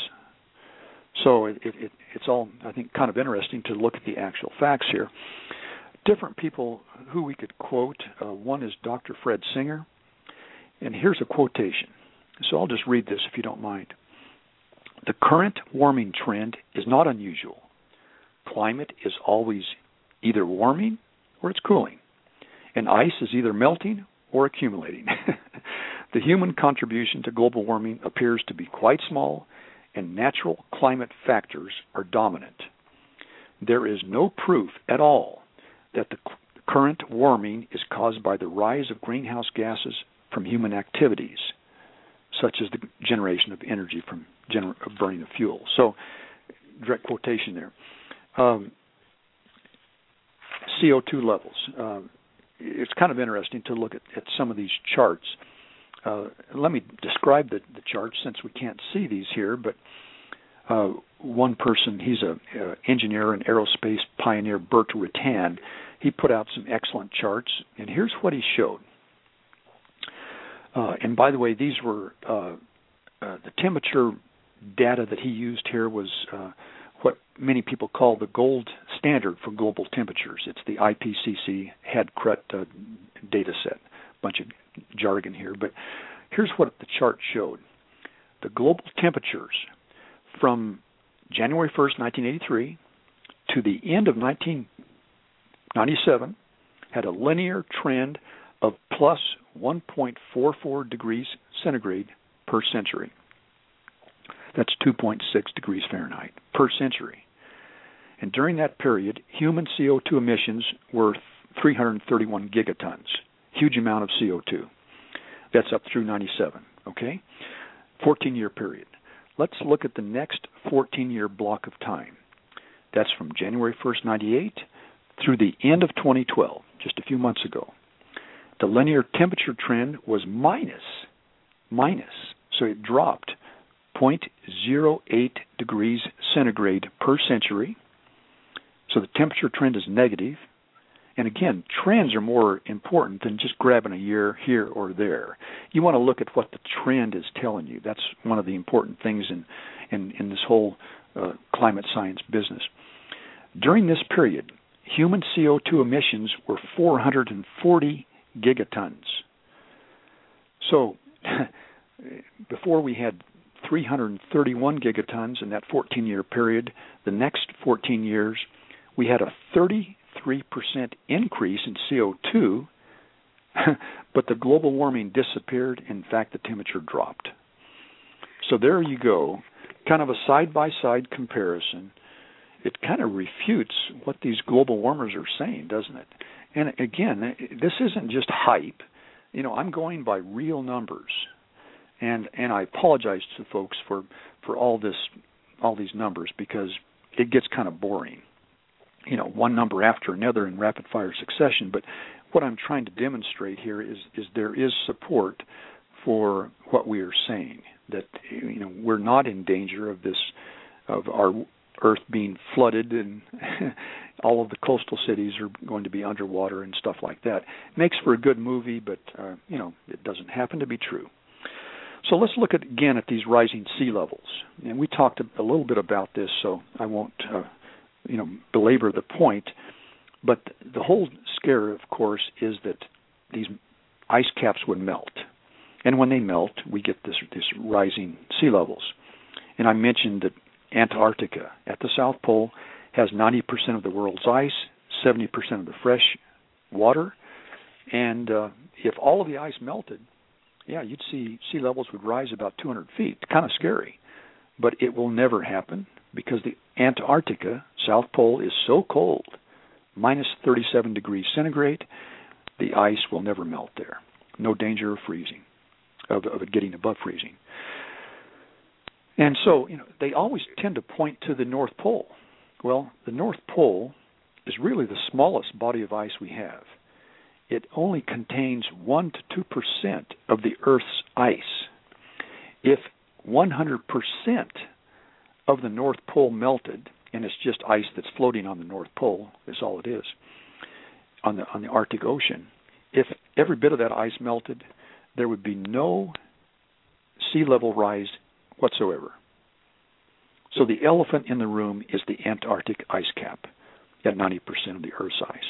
So it, it, it's all, I think, kind of interesting to look at the actual facts here. Different people who we could quote. Uh, one is Doctor Fred Singer. And here's a quotation. So I'll just read this if you don't mind. The current warming trend is not unusual. Climate is always either warming or it's cooling. And ice is either melting or accumulating. The human contribution to global warming appears to be quite small, and natural climate factors are dominant. There is no proof at all that the current warming is caused by the rise of greenhouse gases from human activities, such as the generation of energy from gener- burning of fuel. So, direct quotation there. Um, C O two levels. Uh, it's kind of interesting to look at, at some of these charts. Uh, let me describe the, the charts since we can't see these here, but uh, one person, he's an uh, engineer and aerospace pioneer, Bert Rutan, he put out some excellent charts, and here's what he showed. Uh, and by the way, these were uh, uh, the temperature data that he used here was uh, what many people call the gold standard for global temperatures. It's the I P C C Head-Crut uh, data set. Bunch of jargon here, but here's what the chart showed. The global temperatures from January first, nineteen eighty-three to the end of nineteen ninety-seven had a linear trend of plus one point four four degrees centigrade per century. That's two point six degrees Fahrenheit per century. And during that period, human C O two emissions were three hundred thirty-one gigatons. Huge amount of C O two. That's up through ninety-seven, okay? fourteen-year period. Let's look at the next fourteen-year block of time. That's from January first, ninety-eight through the end of twenty twelve, just a few months ago. The linear temperature trend was minus, minus, so it dropped zero point zero eight degrees centigrade per century. So the temperature trend is negative. And again, trends are more important than just grabbing a year here or there. You want to look at what the trend is telling you. That's one of the important things in, in, in this whole uh, climate science business. During this period, human C O two emissions were four hundred forty gigatons. So before we had three hundred thirty-one gigatons in that fourteen-year period, the next fourteen years, we had a thirty-three percent increase in C O two, but the global warming disappeared. In fact, the temperature dropped. So there you go, kind of a side-by-side comparison. It kind of refutes what these global warmers are saying, doesn't it? And again, this isn't just hype. You know, I'm going by real numbers, and and I apologize to folks for, for all this, all these numbers, because it gets kind of boring. You know, one number after another in rapid-fire succession. But what I'm trying to demonstrate here is, is there is support for what we are saying, that you know we're not in danger of this, of our Earth being flooded and all of the coastal cities are going to be underwater and stuff like that. It makes for a good movie, but uh, you know it doesn't happen to be true. So let's look at, again at these rising sea levels, and we talked a little bit about this, so I won't uh, you know belabor the point. But the whole scare, of course, is that these ice caps would melt. And when they melt, we get this, this rising sea levels. And I mentioned that Antarctica at the South Pole has ninety percent of the world's ice, seventy percent of the fresh water. And uh, if all of the ice melted, yeah, you'd see sea levels would rise about two hundred feet. Kind of scary. But it will never happen because the Antarctica, South Pole, is so cold, minus thirty-seven degrees centigrade, the ice will never melt there. No danger of freezing, of, of it getting above freezing. And so, you know, they always tend to point to the North Pole. Well, the North Pole is really the smallest body of ice we have. It only contains one to two percent of the Earth's ice. If one hundred percent of the North Pole melted, and it's just ice that's floating on the North Pole, is all it is, on the on the Arctic Ocean, if every bit of that ice melted, there would be no sea level rise whatsoever. So the elephant in the room is the Antarctic ice cap at ninety percent of the Earth's ice.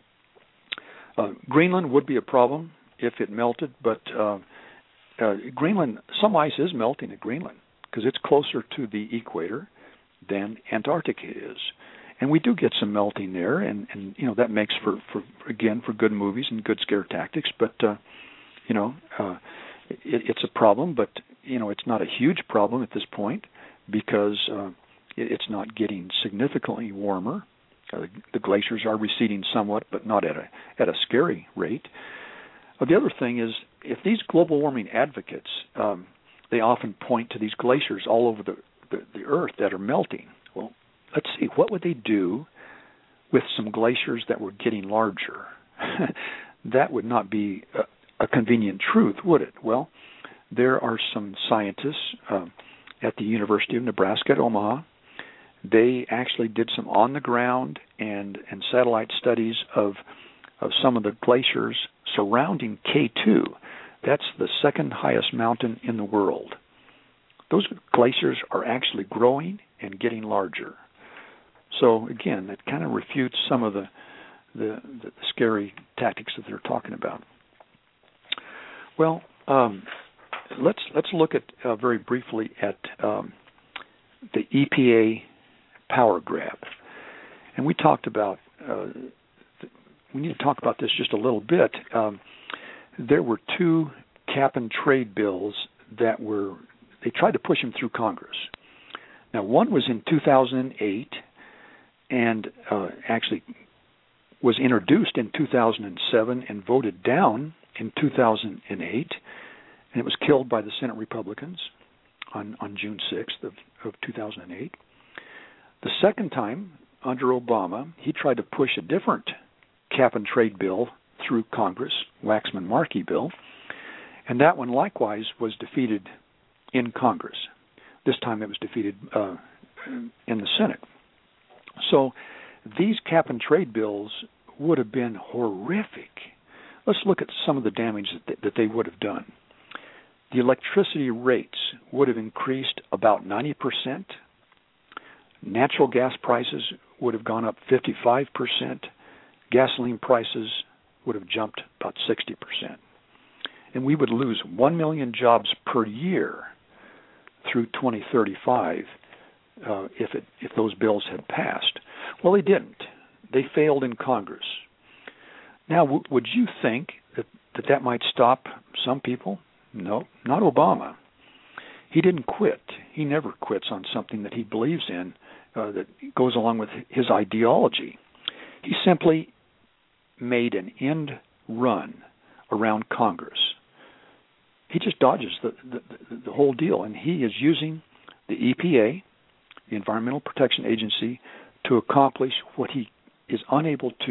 Uh, Greenland would be a problem if it melted, but uh, uh, Greenland, some ice is melting at Greenland because it's closer to the equator than Antarctica is. And we do get some melting there, and, and you know that makes for, for, again, for good movies and good scare tactics, but, uh, you know, uh, it, it's a problem, but, you know, it's not a huge problem at this point because uh, it, it's not getting significantly warmer. Uh, the glaciers are receding somewhat, but not at a at a scary rate. Uh, the other thing is, if these global warming advocates, um, they often point to these glaciers all over the, the, the Earth that are melting. Well, let's see, what would they do with some glaciers that were getting larger? That would not be a, a convenient truth, would it? Well, there are some scientists uh, at the University of Nebraska at Omaha. They actually did some on-the-ground and, and satellite studies of of some of the glaciers surrounding K two. That's the second highest mountain in the world. Those glaciers are actually growing and getting larger. So again, that kind of refutes some of the the, the scary tactics that they're talking about. Well, um, let's let's look at uh, very briefly at um, the E P A power grab, and we talked about. Uh, th- we need to talk about this just a little bit. Um, there were two cap and trade bills that were. They tried to push them through Congress. Now, one was in two thousand eight, and uh, actually was introduced in two thousand seven and voted down in two thousand eight, and it was killed by the Senate Republicans on, on June sixth of, of two thousand eight. The second time, under Obama, he tried to push a different cap and trade bill through Congress, Waxman-Markey bill, and that one likewise was defeated in Congress. This time it was defeated uh, in the Senate. So these cap and trade bills would have been horrific. Let's look at some of the damage that they, that they would have done. The electricity rates would have increased about ninety percent. Natural gas prices would have gone up fifty-five percent. Gasoline prices would have jumped about sixty percent. And we would lose one million jobs per year through twenty thirty-five uh, if it, if those bills had passed. Well, they didn't. They failed in Congress. Now, w- would you think that, that that might stop some people? No, not Obama. He didn't quit. He never quits on something that he believes in uh, that goes along with his ideology. He simply made an end run around Congress. He just dodges the, the, the whole deal, and he is using the E P A, the Environmental Protection Agency, to accomplish what he is unable to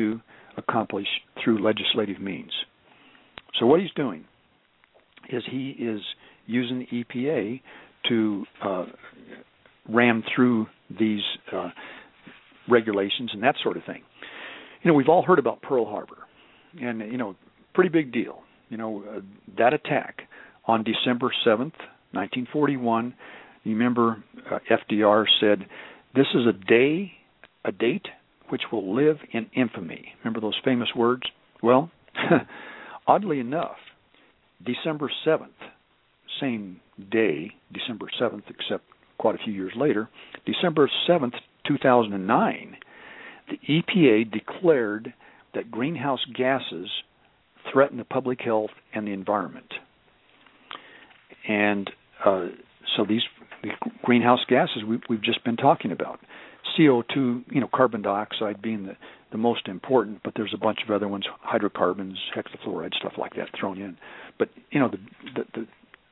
accomplish through legislative means. So what he's doing is he is using the E P A to uh, ram through these uh, regulations and that sort of thing. You know, we've all heard about Pearl Harbor, and, you know, pretty big deal. You know, uh, that attack on December seventh, nineteen forty-one, you remember uh, F D R said, this is a day, a date which will live in infamy. Remember those famous words? Well, oddly enough, December seventh, same day, December seventh, except quite a few years later, December seventh, two thousand nine, the E P A declared that greenhouse gases threaten the public health and the environment. And uh, so these the greenhouse gases we, we've just been talking about, C O two, you know, carbon dioxide being the, the most important, but there's a bunch of other ones, hydrocarbons, hexafluoride, stuff like that thrown in. But, you know, the, the, the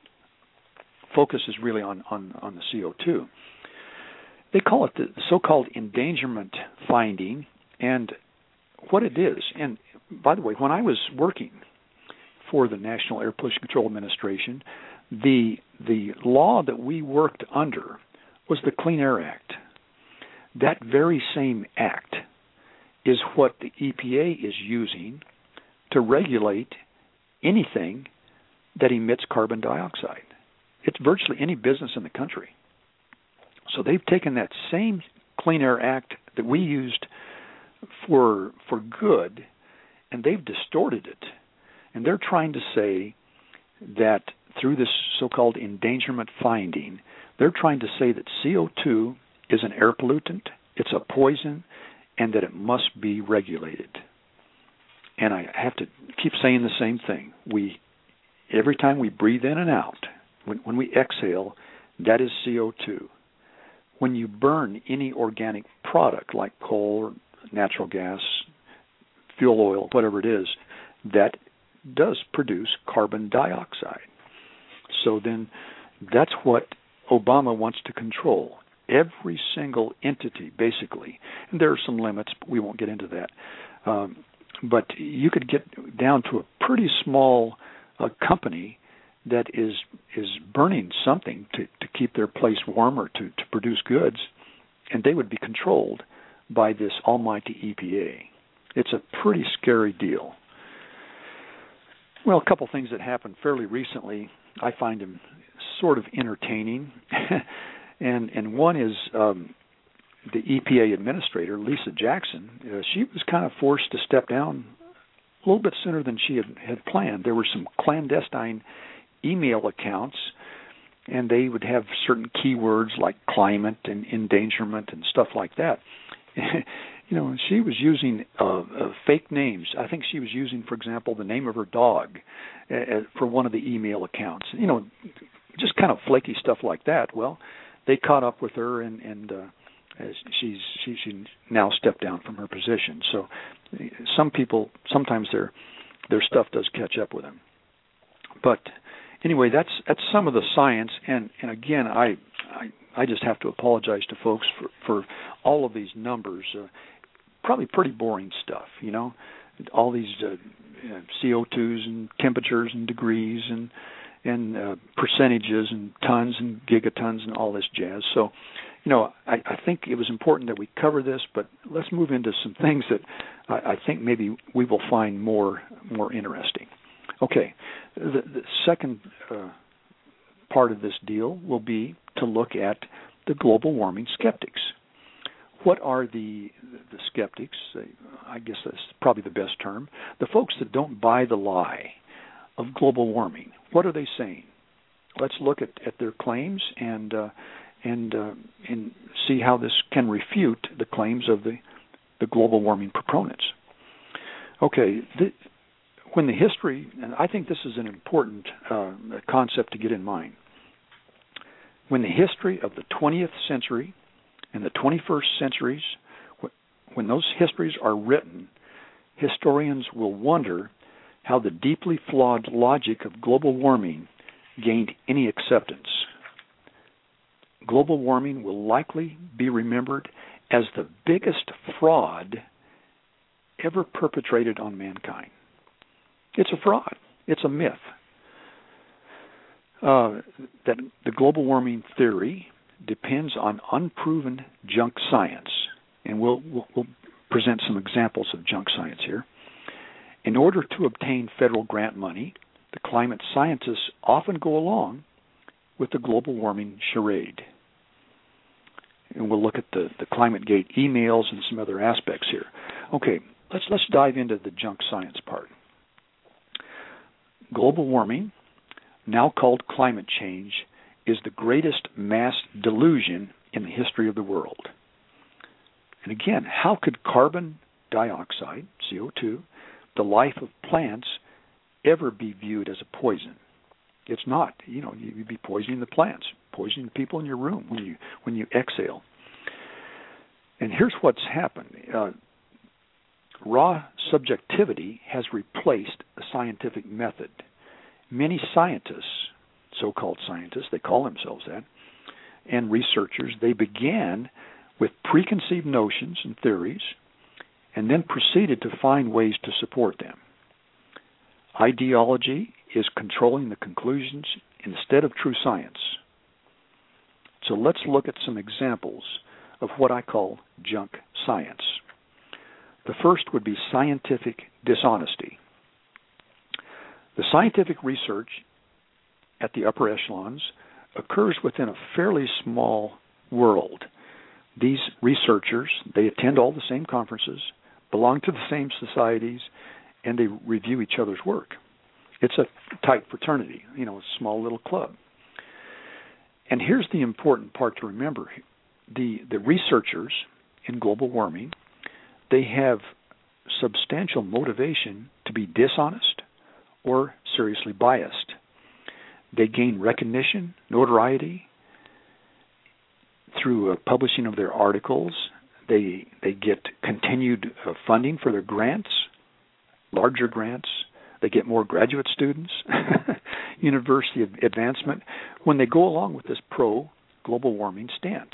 focus is really on, on, on the C O two. They call it the so-called endangerment finding, and what it is, and by the way, when I was working for the National Air Pollution Control Administration, the the law that we worked under was the Clean Air Act. That very same act is what the E P A is using to regulate anything that emits carbon dioxide. It's virtually any business in the country. So they've taken that same Clean Air Act that we used for for good, and they've distorted it. And they're trying to say that through this so-called endangerment finding, they're trying to say that C O two is an air pollutant, it's a poison, and that it must be regulated. And I have to keep saying the same thing. We, every time we breathe in and out, when, when we exhale, that is C O two. When you burn any organic product like coal or natural gas, fuel oil, whatever it is, that does produce carbon dioxide. So then that's what Obama wants to control. Every single entity, basically. And there are some limits, but we won't get into that. Um, but you could get down to a pretty small uh, company that is is burning something to, to keep their place warm or to, to produce goods, and they would be controlled by this almighty E P A. It's a pretty scary deal. Well, a couple things that happened fairly recently, I find them sort of entertaining. and and one is um, the E P A administrator, Lisa Jackson, uh, she was kind of forced to step down a little bit sooner than she had, had planned. There were some clandestine email accounts, and they would have certain keywords like climate and endangerment and stuff like that. You know, she was using uh, uh, fake names. I think she was using, for example, the name of her dog uh, for one of the email accounts. You know, just kind of flaky stuff like that. Well, they caught up with her, and, and uh, she's she, she now stepped down from her position. So, some people sometimes their their stuff does catch up with them. But anyway, that's that's some of the science. And, and again, I, I I just have to apologize to folks for, for all of these numbers. Uh, probably pretty boring stuff, you know, all these uh, C O twos and temperatures and degrees and and uh, percentages and tons and gigatons and all this jazz. So, you know, I, I think it was important that we cover this, but let's move into some things that I, I think maybe we will find more more interesting. Okay, the, the second uh, part of this deal will be to look at the global warming skeptics. What are the the skeptics? I guess that's probably the best term. The folks that don't buy the lie of global warming. What are they saying? Let's look at, at their claims and uh, and uh, and see how this can refute the claims of the the global warming proponents. Okay, the, when the history, and I think this is an important uh, concept to get in mind. When the history of the twentieth century and the twenty-first centuries, when those histories are written, historians will wonder how the deeply flawed logic of global warming gained any acceptance. Global warming will likely be remembered as the biggest fraud ever perpetrated on mankind. It's a fraud. It's a myth. Uh, that the global warming theory depends on unproven junk science. And we'll, we'll, we'll present some examples of junk science here. In order to obtain federal grant money, the climate scientists often go along with the global warming charade. And we'll look at the, the ClimateGate emails and some other aspects here. Okay, let's let's dive into the junk science part. Global warming, now called climate change, is the greatest mass delusion in the history of the world. And again, how could carbon dioxide, C O two, the life of plants, ever be viewed as a poison? It's not. You know, you'd be poisoning the plants, poisoning the people in your room when you when you exhale. And here's what's happened. Uh, raw subjectivity has replaced the scientific method. Many scientists, so-called scientists, they call themselves that, and researchers, they began with preconceived notions and theories and then proceeded to find ways to support them. Ideology is controlling the conclusions instead of true science. So let's look at some examples of what I call junk science. The first would be scientific dishonesty. The scientific research at the upper echelons occurs within a fairly small world. These researchers, they attend all the same conferences, belong to the same societies, and they review each other's work. It's a tight fraternity, you know, a small little club. And here's the important part to remember. The, the researchers in global warming, they have substantial motivation to be dishonest or seriously biased. They gain recognition, notoriety through uh, publishing of their articles. They they get continued uh, funding for their grants, larger grants. They get more graduate students, university advancement, when they go along with this pro-global warming stance.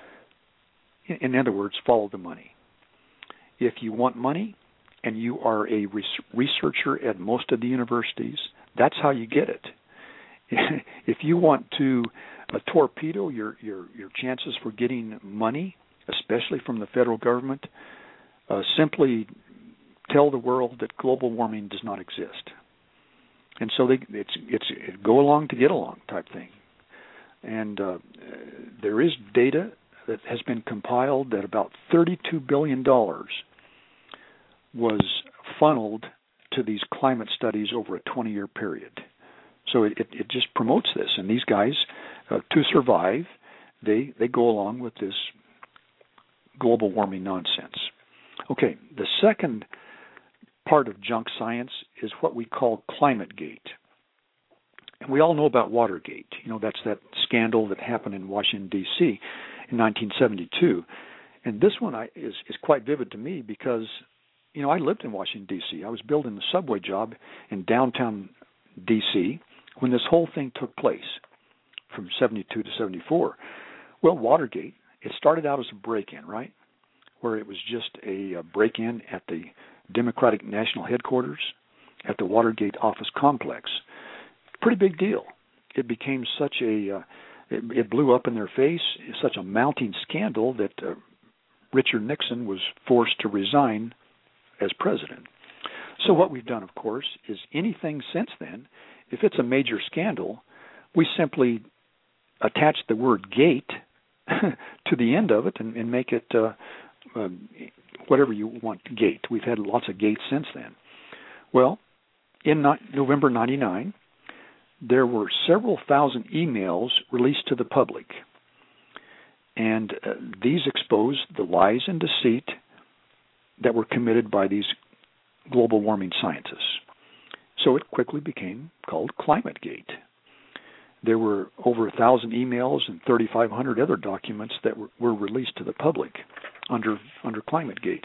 In, in other words, follow the money. If you want money and you are a res- researcher at most of the universities, that's how you get it. If you want to uh, torpedo your, your, your chances for getting money, especially from the federal government, uh, simply tell the world that global warming does not exist. And so they, it's it's it go along to get along type thing. And uh, there is data that has been compiled that about thirty-two billion dollars was funneled to these climate studies over a twenty-year period. So it, it, it just promotes this. And these guys, uh, to survive, they, they go along with this global warming nonsense. Okay, the second part of junk science is what we call ClimateGate. And we all know about Watergate. You know, that's that scandal that happened in Washington, D C in nineteen seventy-two. And this one I, is, is quite vivid to me because, you know, I lived in Washington, D C. I was building the subway job in downtown D C when this whole thing took place from seventy-two to seventy-four. Well, Watergate, it started out as a break-in, right? Where it was just a, a break-in at the Democratic National Headquarters at the Watergate office complex. Pretty big deal. It became such a, uh, it, it blew up in their face, such a mounting scandal that uh, Richard Nixon was forced to resign as president. So what we've done, of course, is anything since then, if it's a major scandal, we simply attach the word gate to the end of it and, and make it uh, um, whatever you want, gate. We've had lots of gates since then. Well, in no- November ninety-nine, there were several thousand emails released to the public. And uh, these exposed the lies and deceit that were committed by these global warming scientists. So it quickly became called ClimateGate. There were over a thousand emails and thirty-five hundred other documents that were, were released to the public under under ClimateGate.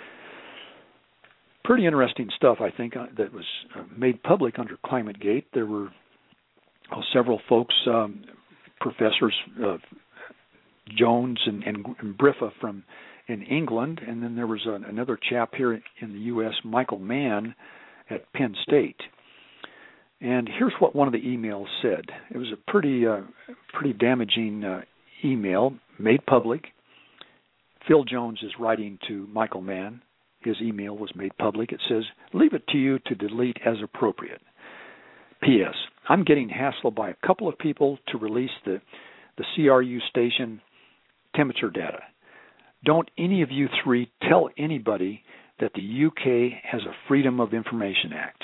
Pretty interesting stuff, I think, uh, that was uh, made public under ClimateGate. There were uh, several folks, um, professors uh, Jones and, and, and Briffa from in England, and then there was a, another chap here in the U S, Michael Mann, at Penn State. And here's what one of the emails said. It was a pretty, uh, pretty damaging uh, email made public. Phil Jones is writing to Michael Mann. His email was made public. It says, "Leave it to you to delete as appropriate. P S. I'm getting hassled by a couple of people to release the, the C R U station temperature data. Don't any of you three tell anybody that the U K has a Freedom of Information Act."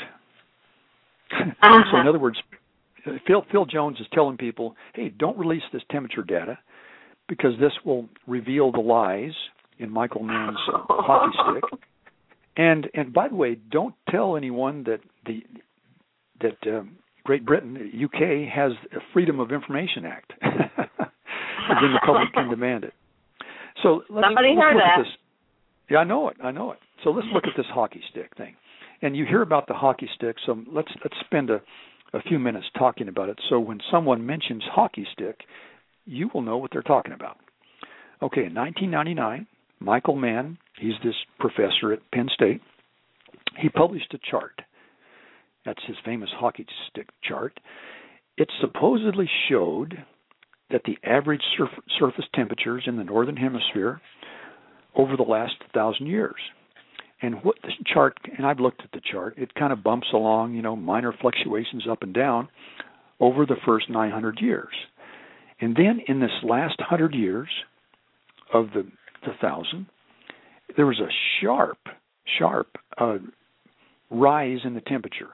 Uh-huh. So in other words, Phil, Phil Jones is telling people, hey, don't release this temperature data because this will reveal the lies in Michael Mann's uh, hockey stick. And and by the way, don't tell anyone that the that uh, Great Britain, U K, has a Freedom of Information Act. Then the public can demand it. So let's, Somebody let's heard look that. at this. Yeah, I know it. I know it. So let's look at this hockey stick thing. And you hear about the hockey stick, so let's let's spend a, a few minutes talking about it. So when someone mentions hockey stick, you will know what they're talking about. Okay, in nineteen ninety-nine, Michael Mann, he's this professor at Penn State, he published a chart. That's his famous hockey stick chart. It supposedly showed that the average surf- surface temperatures in the northern hemisphere over the last thousand years. And what this chart, and I've looked at the chart, it kind of bumps along, you know, minor fluctuations up and down over the first nine hundred years. And then in this last one hundred years of the, the thousand, there was a sharp, sharp uh, rise in the temperature.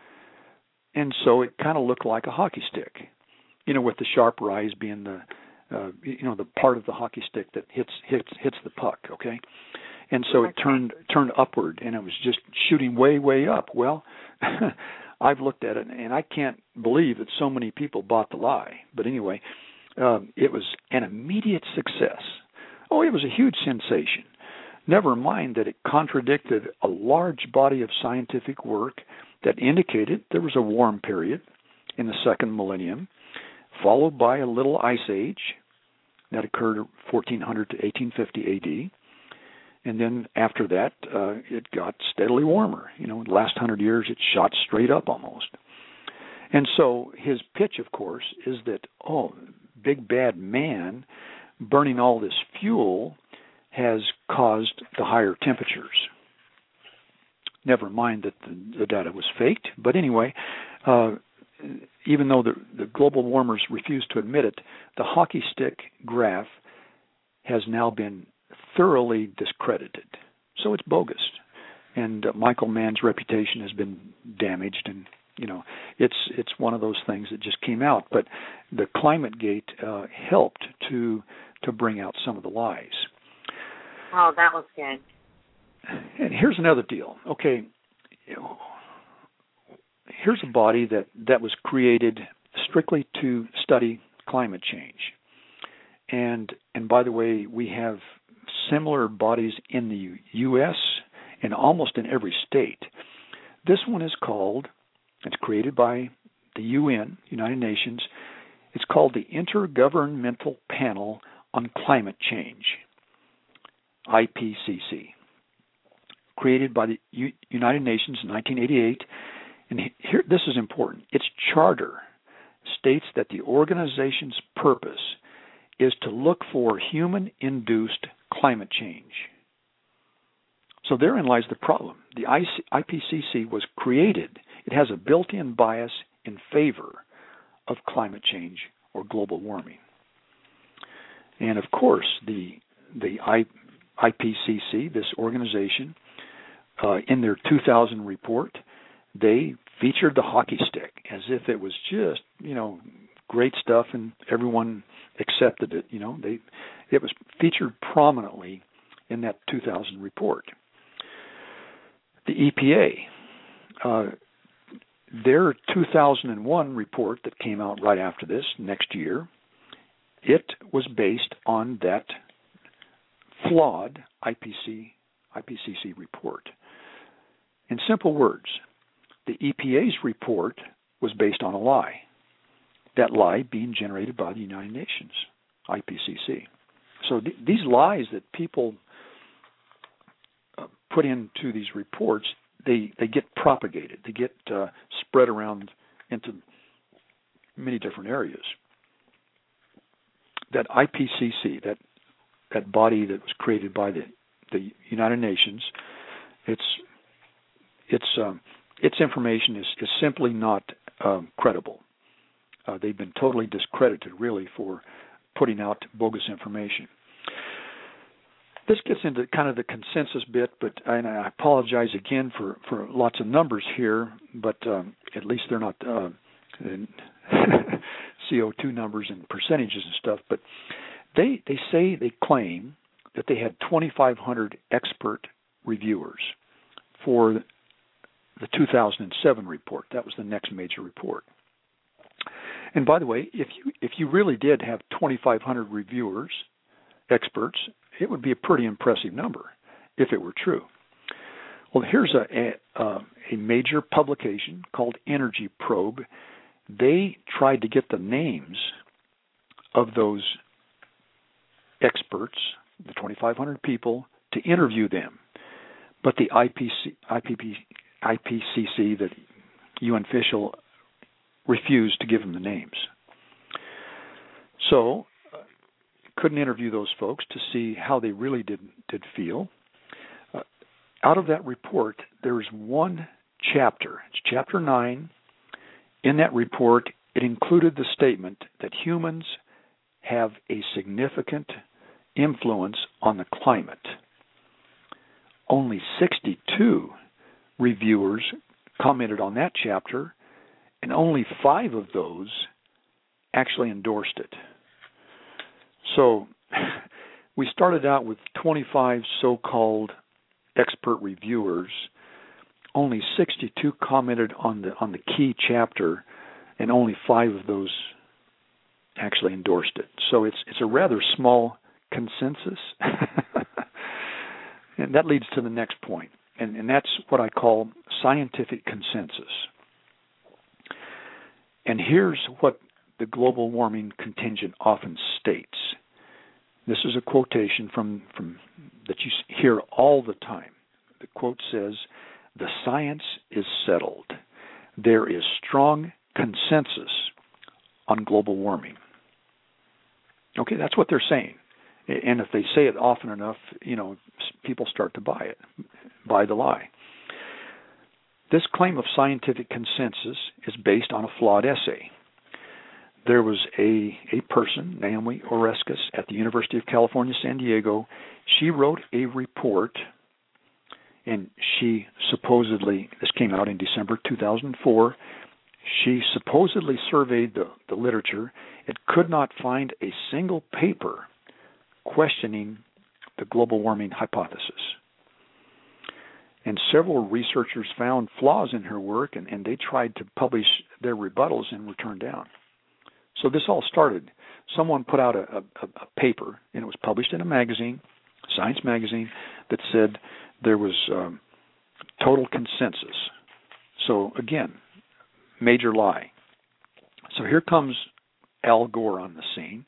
And so it kind of looked like a hockey stick, you know, with the sharp rise being the, uh, you know, the part of the hockey stick that hits hits hits the puck, okay? And so it turned turned upward, and it was just shooting way, way up. Well, I've looked at it, and I can't believe that so many people bought the lie. But anyway, um, it was an immediate success. Oh, it was a huge sensation. Never mind that it contradicted a large body of scientific work that indicated there was a warm period in the second millennium, followed by a little ice age that occurred fourteen hundred to eighteen fifty A D. And then after that, uh, it got steadily warmer. You know, in the last hundred years, it shot straight up almost. And so his pitch, of course, is that, oh, big bad man burning all this fuel has caused the higher temperatures. Never mind that the, the data was faked. But anyway, uh, even though the, the global warmers refuse to admit it, the hockey stick graph has now been thoroughly discredited. So it's bogus. And uh, Michael Mann's reputation has been damaged, and you know, it's it's one of those things that just came out. But the ClimateGate uh, helped to to bring out some of the lies. Oh, that was good. And here's another deal. Okay, you know, here's a body that, that was created strictly to study climate change. And and by the way, we have similar bodies in the U S and almost in every state. This one is called, it's created by the U N, United Nations, it's called the Intergovernmental Panel on Climate Change, I P C C, created by the U- United Nations in nineteen eighty-eight. And here, this is important. Its charter states that the organization's purpose is to look for human-induced climate change. So therein lies the problem. The I P C C was created. It has a built-in bias in favor of climate change or global warming. And of course, the the I P C C, this organization, uh, in their two thousand report, they featured the hockey stick as if it was just, you know, great stuff, and everyone accepted it. You know, they it was featured prominently in that two thousand report. The E P A, uh, their two thousand one report that came out right after this, next year, it was based on that flawed I P C C report. In simple words, the E P A's report was based on a lie. That lie being generated by the United Nations, I P C C. So th- these lies that people put into these reports, they, they get propagated. They get uh, spread around into many different areas. That I P C C, that that body that was created by the, the United Nations, its its um, its information is, is simply not um, credible. Uh, they've been totally discredited, really, for putting out bogus information. This gets into kind of the consensus bit, but and I apologize again for, for lots of numbers here, but um, at least they're not uh, C O two numbers and percentages and stuff. But they they say, they claim that they had twenty-five hundred expert reviewers for the two thousand seven report. That was the next major report. And by the way, if you if you really did have twenty-five hundred reviewers, experts, it would be a pretty impressive number if it were true. Well, here's a a, a major publication called Energy Probe. They tried to get the names of those experts, the twenty-five hundred people, to interview them, but the I P C, I P P, I P C C, the U N official, refused to give them the names. So, uh, couldn't interview those folks to see how they really did did feel. Uh, out of that report, there's one chapter. It's chapter nine. In that report, it included the statement that humans have a significant influence on the climate. Only sixty-two reviewers commented on that chapter, and only five of those actually endorsed it. So we started out with twenty-five so-called expert reviewers. Only sixty-two commented on the on the key chapter, and only five of those actually endorsed it. So it's it's a rather small consensus. And that leads to the next point, and, and that's what I call scientific consensus. And here's what the global warming contingent often states. This is a quotation from, from that you hear all the time. The quote says, "The science is settled. There is strong consensus on global warming." Okay, that's what they're saying. And if they say it often enough, you know, people start to buy it, buy the lie. This claim of scientific consensus is based on a flawed essay. There was a, a person, Naomi Oreskes, at the University of California, San Diego. She wrote a report, and she supposedly, this came out in December two thousand four, she supposedly surveyed the, the literature. It could not find a single paper questioning the global warming hypothesis. And several researchers found flaws in her work, and, and they tried to publish their rebuttals and were turned down. So this all started. Someone put out a, a, a paper, and it was published in a magazine, Science magazine, that said there was um, total consensus. So again, major lie. So here comes Al Gore on the scene.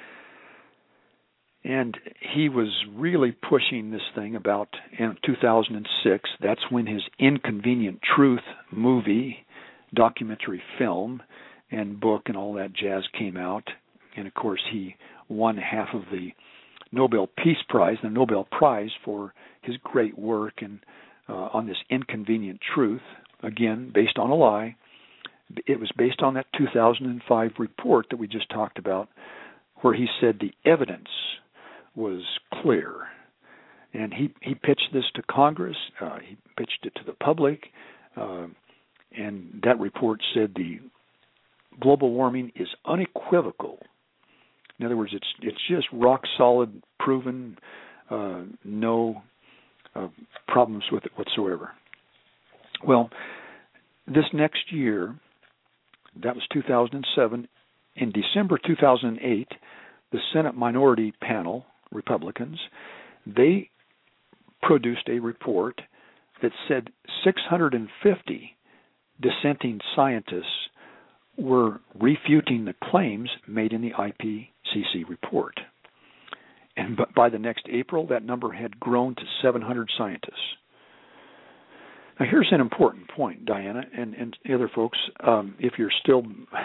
And he was really pushing this thing about in two thousand six. That's when his Inconvenient Truth movie, documentary film, and book and all that jazz came out. And, of course, he won half of the Nobel Peace Prize, the Nobel Prize for his great work and uh, on this Inconvenient Truth, again, based on a lie. It was based on that two thousand five report that we just talked about, where he said the evidence was clear. And he, he pitched this to Congress, uh, he pitched it to the public, uh, and that report said the global warming is unequivocal. In other words, it's it's just rock solid, proven, uh, no uh, problems with it whatsoever. Well, this next year, that was two thousand seven, in December two thousand eight, the Senate Minority Panel, Republicans, they produced a report that said six hundred fifty dissenting scientists were refuting the claims made in the I P C C report. And by the next April, that number had grown to seven hundred scientists. Now, here's an important point, Diana, and, and the other folks, um, if you're still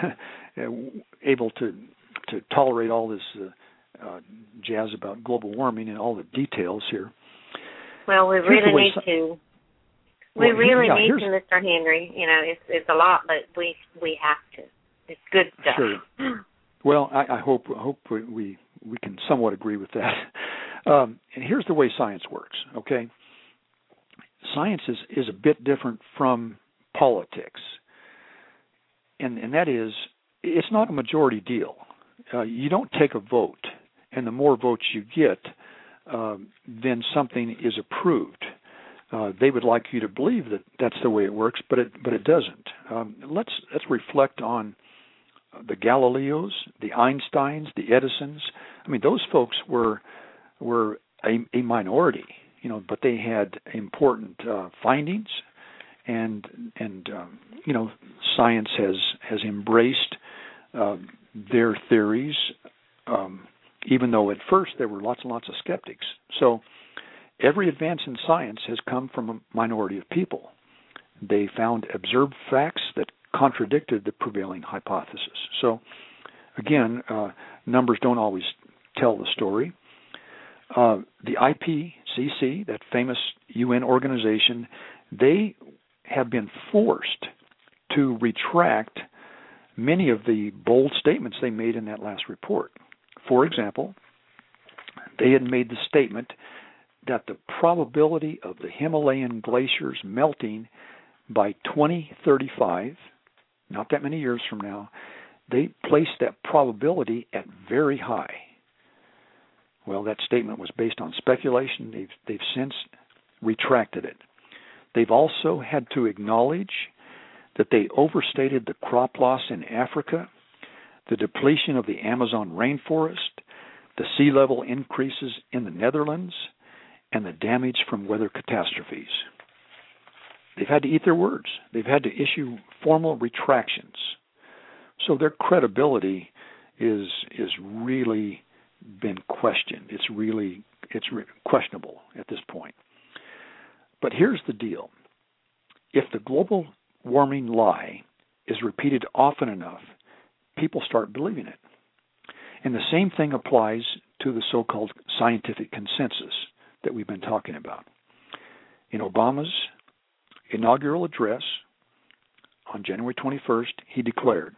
able to to tolerate all this uh, uh, jazz about global warming and all the details here. Well, we really need sci- to. We well, really yeah, need to, Mister Henry. You know, it's it's a lot, but we we have to. It's good stuff. Sure. Well, I, I hope hope we we can somewhat agree with that. Um, and here's the way science works. Okay, science is, is a bit different from politics, and and that is, it's not a majority deal. Uh, you don't take a vote, and the more votes you get, uh, then something is approved. Uh, they would like you to believe that that's the way it works, but it but it doesn't. Um, let's let's reflect on the Galileos, the Einsteins, the Edisons. I mean, those folks were were a, a minority, you know, but they had important uh, findings, and and um, you know, science has has embraced uh, their theories, um, even though at first there were lots and lots of skeptics. So every advance in science has come from a minority of people. They found observed facts that contradicted the prevailing hypothesis. So, again, uh, numbers don't always tell the story. Uh, the I P C C, that famous U N organization, they have been forced to retract many of the bold statements they made in that last report. For example, they had made the statement that the probability of the Himalayan glaciers melting by twenty thirty-five, not that many years from now, they placed that probability at very high. Well, that statement was based on speculation. They've, they've since retracted it. They've also had to acknowledge that they overstated the crop loss in Africa, the depletion of the Amazon rainforest, the sea level increases in the Netherlands, and the damage from weather catastrophes. They've had to eat their words. They've had to issue formal retractions. So their credibility is is really been questioned. It's really it's re- questionable at this point. But here's the deal. If the global warming lie is repeated often enough, people start believing it. And the same thing applies to the so-called scientific consensus that we've been talking about. In Obama's inaugural address on January twenty-first, he declared,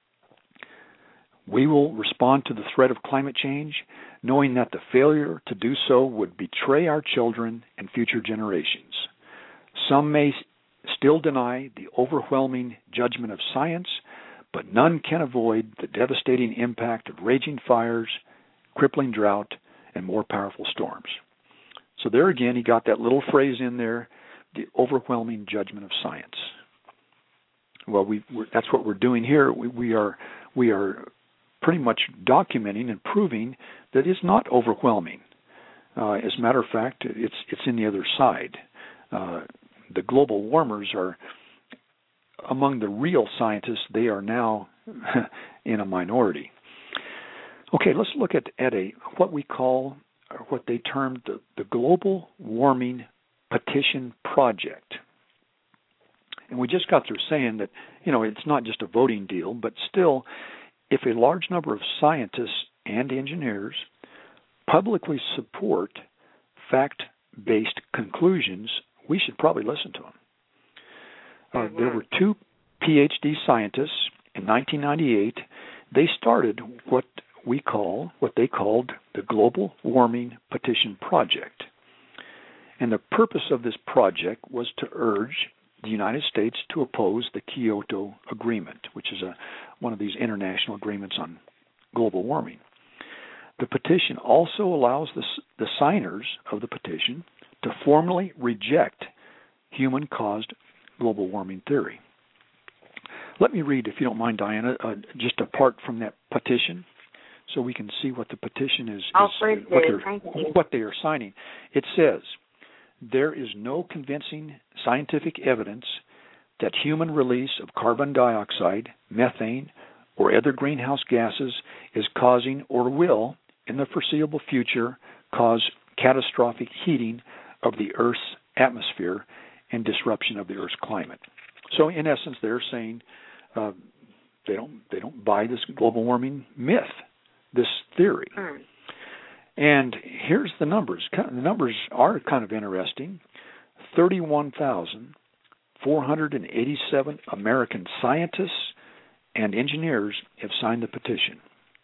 "We will respond to the threat of climate change, knowing that the failure to do so would betray our children and future generations. Some may still deny the overwhelming judgment of science, but none can avoid the devastating impact of raging fires, crippling drought, and more powerful storms." So there again, he got that little phrase in there, the overwhelming judgment of science. Well, we we're, that's what we're doing here. We, we are we are pretty much documenting and proving that it's not overwhelming. Uh, as a matter of fact, it's it's in the other side. Uh, the global warmers are among the real scientists. They are now in a minority. Okay, let's look at, at a what we call, or what they termed the, the Global Warming Petition Project. And we just got through saying that, you know, it's not just a voting deal, but still, if a large number of scientists and engineers publicly support fact-based conclusions, we should probably listen to them. Uh, mm-hmm. There were two P H D scientists in nineteen ninety-eight. They started what we call, what they called the Global Warming Petition Project. And the purpose of this project was to urge the United States to oppose the Kyoto Agreement, which is a, one of these international agreements on global warming. The petition also allows the, the signers of the petition to formally reject human-caused global warming theory. Let me read, if you don't mind, Diana, uh, just a part from that petition, so we can see what the petition is, oh, is what, they're, what they are signing. It says, "There is no convincing scientific evidence that human release of carbon dioxide, methane, or other greenhouse gases is causing or will, in the foreseeable future, cause catastrophic heating of the Earth's atmosphere and disruption of the Earth's climate. So, in essence, they're saying uh, they don't they don't buy this global warming myth, this theory. Mm. And here's the numbers. The numbers are kind of interesting. thirty-one thousand four hundred eighty-seven American scientists and engineers have signed the petition.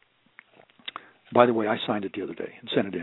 By the way, I signed it the other day and sent it in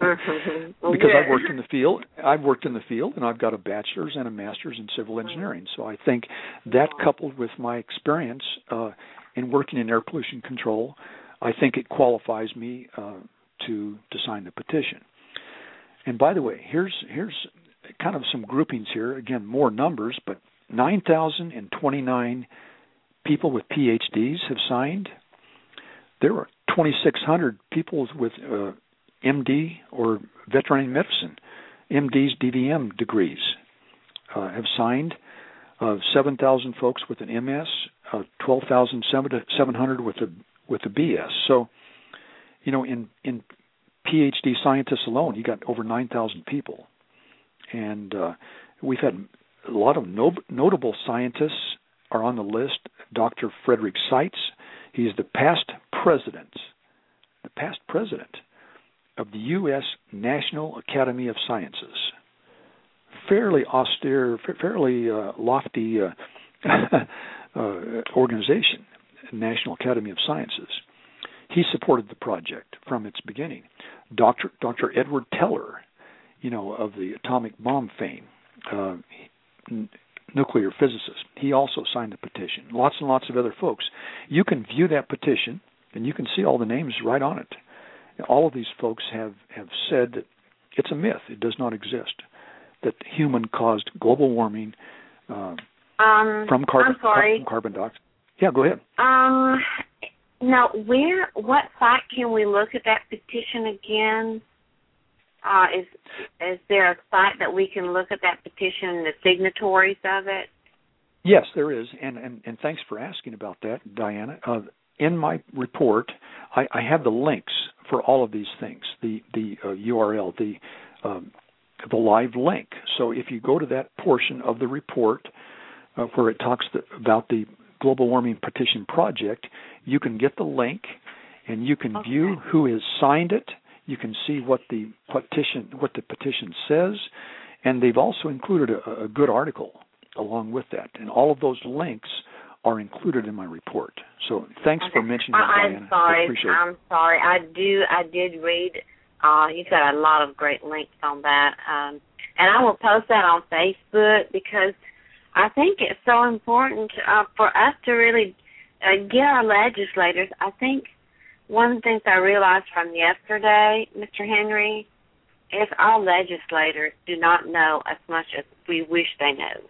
because I've worked in the field. I've worked in the field, and I've got a bachelor's and a master's in civil engineering. So I think that, coupled with my experience uh, in working in air pollution control, I think it qualifies me uh, to to sign the petition. And by the way, here's here's kind of some groupings here. Again, more numbers, but nine thousand twenty-nine people with P H Ds have signed. There were twenty-six hundred people with uh, M D or veterinary medicine, M Ds, D V M degrees uh, have signed. Uh, seven thousand folks with an M S, uh, twelve thousand seven hundred with a with a B S. So, you know, in in P H D scientists alone, you got over nine thousand people, and uh, we've had a lot of no, notable scientists are on the list. Doctor Frederick Seitz. He's the past president, the past president of the U S National Academy of Sciences. Fairly austere, fairly uh, lofty uh, uh, organization, National Academy of Sciences. He supported the project from its beginning. Doctor Doctor Edward Teller, you know, of the atomic bomb fame, uh, nuclear physicist. He also signed the petition. Lots and lots of other folks. You can view that petition, and you can see all the names right on it. All of these folks have, have said that it's a myth. It does not exist. That human-caused global warming uh, um, from carbon, I'm sorry. From carbon dioxide. Yeah, go ahead. Um, now, where, what site can we look at that petition again? Uh, is is there a site that we can look at that petition and the signatories of it? Yes, there is, and, and, and thanks for asking about that, Diana. Uh, in my report, I, I have the links for all of these things, the the uh, U R L, the um, the live link. So if you go to that portion of the report uh, where it talks the, about the Global Warming Petition Project, you can get the link, and you can okay. view who has signed it. You can see what the petition what the petition says, and they've also included a, a good article along with that. And all of those links are included in my report. So thanks okay. for mentioning that, I'm Diana. sorry. I appreciate I'm it. sorry. I do. I did read. Uh, you've got a lot of great links on that, um, and I will post that on Facebook because I think it's so important uh, for us to really uh, get our legislators. I think. One of the things I realized from yesterday, Mister Henry, is our legislators do not know as much as we wish they knew.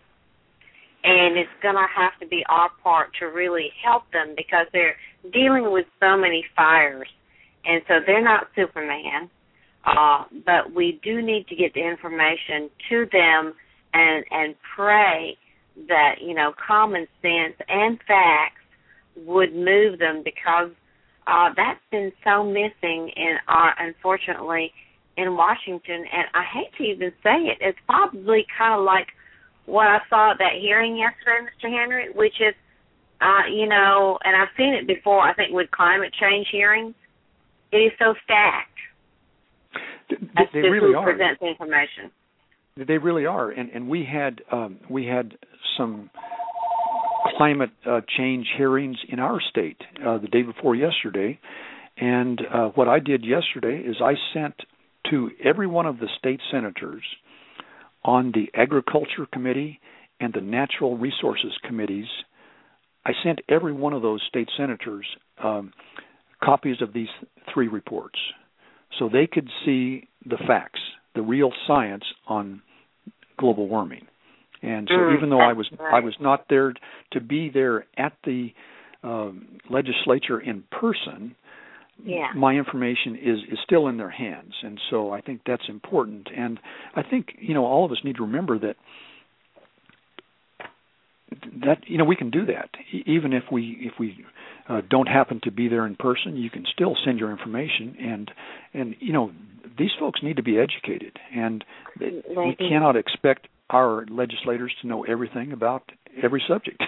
And it's going to have to be our part to really help them because they're dealing with so many fires. And so they're not Superman. Uh, but we do need to get the information to them and, and pray that, you know, common sense and facts would move them because Uh, that's been so missing in our, unfortunately, in Washington. And I hate to even say it. It's probably kind of like what I saw at that hearing yesterday, Mister Henry, which is, uh, you know, and I've seen it before, I think, with climate change hearings. It is so stacked. They, they really are. Presents information. They really are. And, and we had um, we had some climate uh, change hearings in our state uh, the day before yesterday, and uh, what I did yesterday is I sent to every one of the state senators on the Agriculture Committee and the Natural Resources Committees, I sent every one of those state senators um, copies of these three reports so they could see the facts, the real science on global warming. And so, mm, even though I was right. I was not there to be there at the um, legislature in person, yeah. my information is, is still in their hands, and so I think that's important. And I think you know all of us need to remember that that you know we can do that even if we if we uh, don't happen to be there in person. You can still send your information, and and you know these folks need to be educated, and we cannot expect. our legislators to know everything about every subject.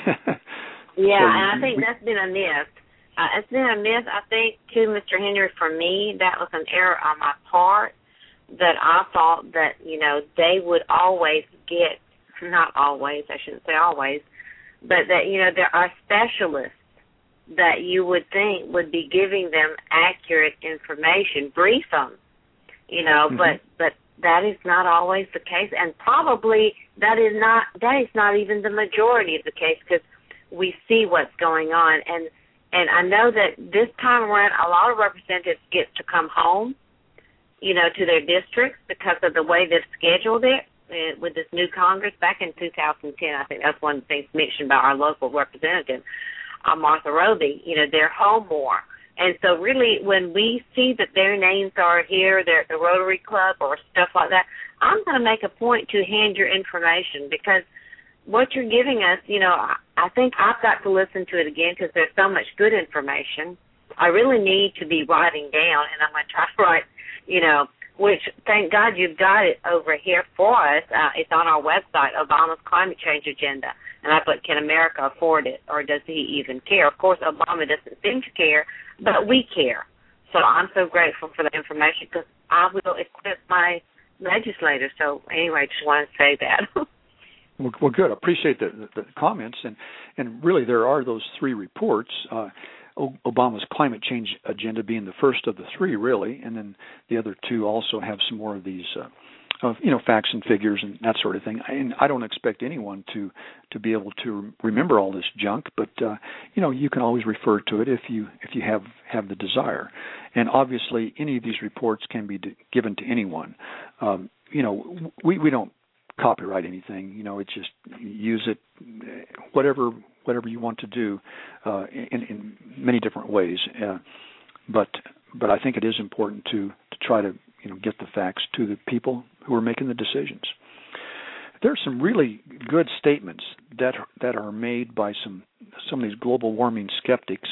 Yeah, so and I think we, that's been a myth. Uh, it's been a myth, I think, too, Mister Henry. For me, that was an error on my part, that I thought that, you know, they would always get, not always, I shouldn't say always, but that, you know, there are specialists that you would think would be giving them accurate information, brief them, you know, mm-hmm. but but that is not always the case, and probably that is not that is not even the majority of the case, because we see what's going on, and and I know that this time around a lot of representatives get to come home, you know, to their districts because of the way they've scheduled it uh, with this new Congress. Back in two thousand ten, I think that's one of the things mentioned by our local representative, uh, Martha Roby. You know, they're home more. And so really when we see that their names are here, they're at the Rotary Club or stuff like that, I'm going to make a point to hand your information, because what you're giving us, you know, I, I think I've got to listen to it again because there's so much good information. I really need to be writing down, and I'm going to try to write, you know, which thank God you've got it over here for us. Uh, it's on our website, Obama's Climate Change Agenda. And I put, can America afford it, or does he even care? Of course, Obama doesn't seem to care, but we care. So I'm so grateful for the information, because I will equip my legislators. So anyway, just wanted to say that. well, well, good. I appreciate the, the, the comments. And, and really there are those three reports, uh, Obama's Climate Change Agenda being the first of the three, really, and then the other two also have some more of these uh, of, you know, facts and figures and that sort of thing. And I don't expect anyone to, to be able to remember all this junk, but uh, you know, you can always refer to it if you if you have, have the desire. And obviously, any of these reports can be d- given to anyone. Um, you know, we we don't copyright anything. You know, it's just use it, whatever whatever you want to do, uh, in, in many different ways. Uh, but but I think it is important to to try to, you know, get the facts to the people who are making the decisions. There are some really good statements that that are made by some some of these global warming skeptics,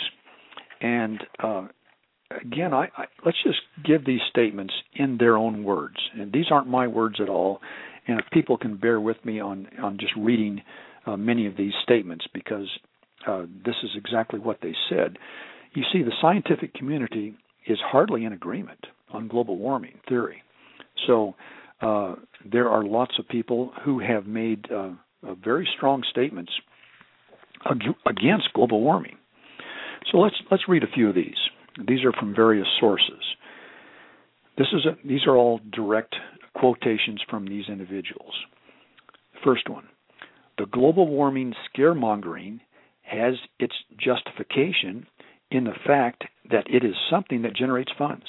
and uh, again, I, I, let's just give these statements in their own words. And these aren't my words at all. And if people can bear with me on on just reading uh, many of these statements, because uh, this is exactly what they said. You see, the scientific community is hardly in agreement on global warming theory. So uh, there are lots of people who have made uh, uh, very strong statements ag- against global warming. So let's let's read a few of these. These are from various sources. This is a, these are all direct quotations from these individuals. First one: the global warming scaremongering has its justification in the fact that it is something that generates funds.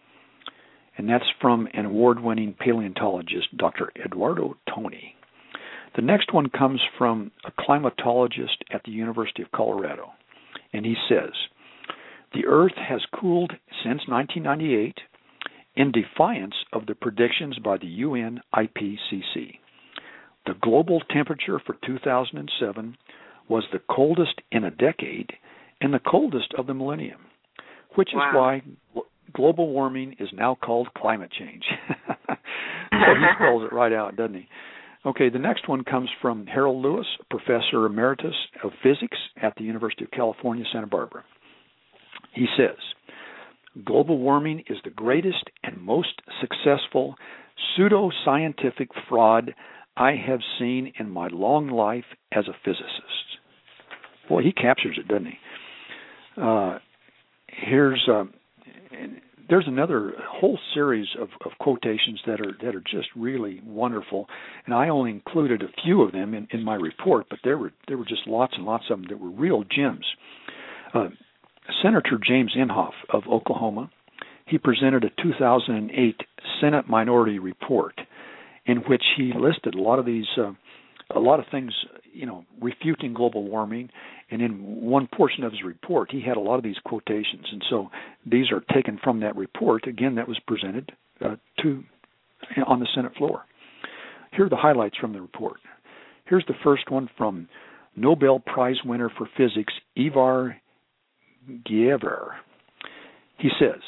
And that's from an award-winning paleontologist, Doctor Eduardo Toni. The next one comes from a climatologist at the University of Colorado, and he says, the Earth has cooled since nineteen ninety-eight in defiance of the predictions by the U N I P C C. The global temperature for two thousand seven was the coldest in a decade and the coldest of the millennium, which wow. is why global warming is now called climate change. So he spells it right out, doesn't he? Okay, the next one comes from Harold Lewis, Professor Emeritus of Physics at the University of California, Santa Barbara. He says, global warming is the greatest and most successful pseudo-scientific fraud I have seen in my long life as a physicist. Boy, he captures it, doesn't he? Uh, here's uh, there's another whole series of, of quotations that are that are just really wonderful, and I only included a few of them in, in my report, but there were there were just lots and lots of them that were real gems. Uh, Senator James Inhofe of Oklahoma, he presented a two thousand eight Senate Minority Report in which he listed a lot of these, uh, a lot of things, you know, refuting global warming. And in one portion of his report, he had a lot of these quotations. And so these are taken from that report, again, that was presented uh, to on the Senate floor. Here are the highlights from the report. Here's the first one from Nobel Prize winner for physics, Ivar Giaever. He says,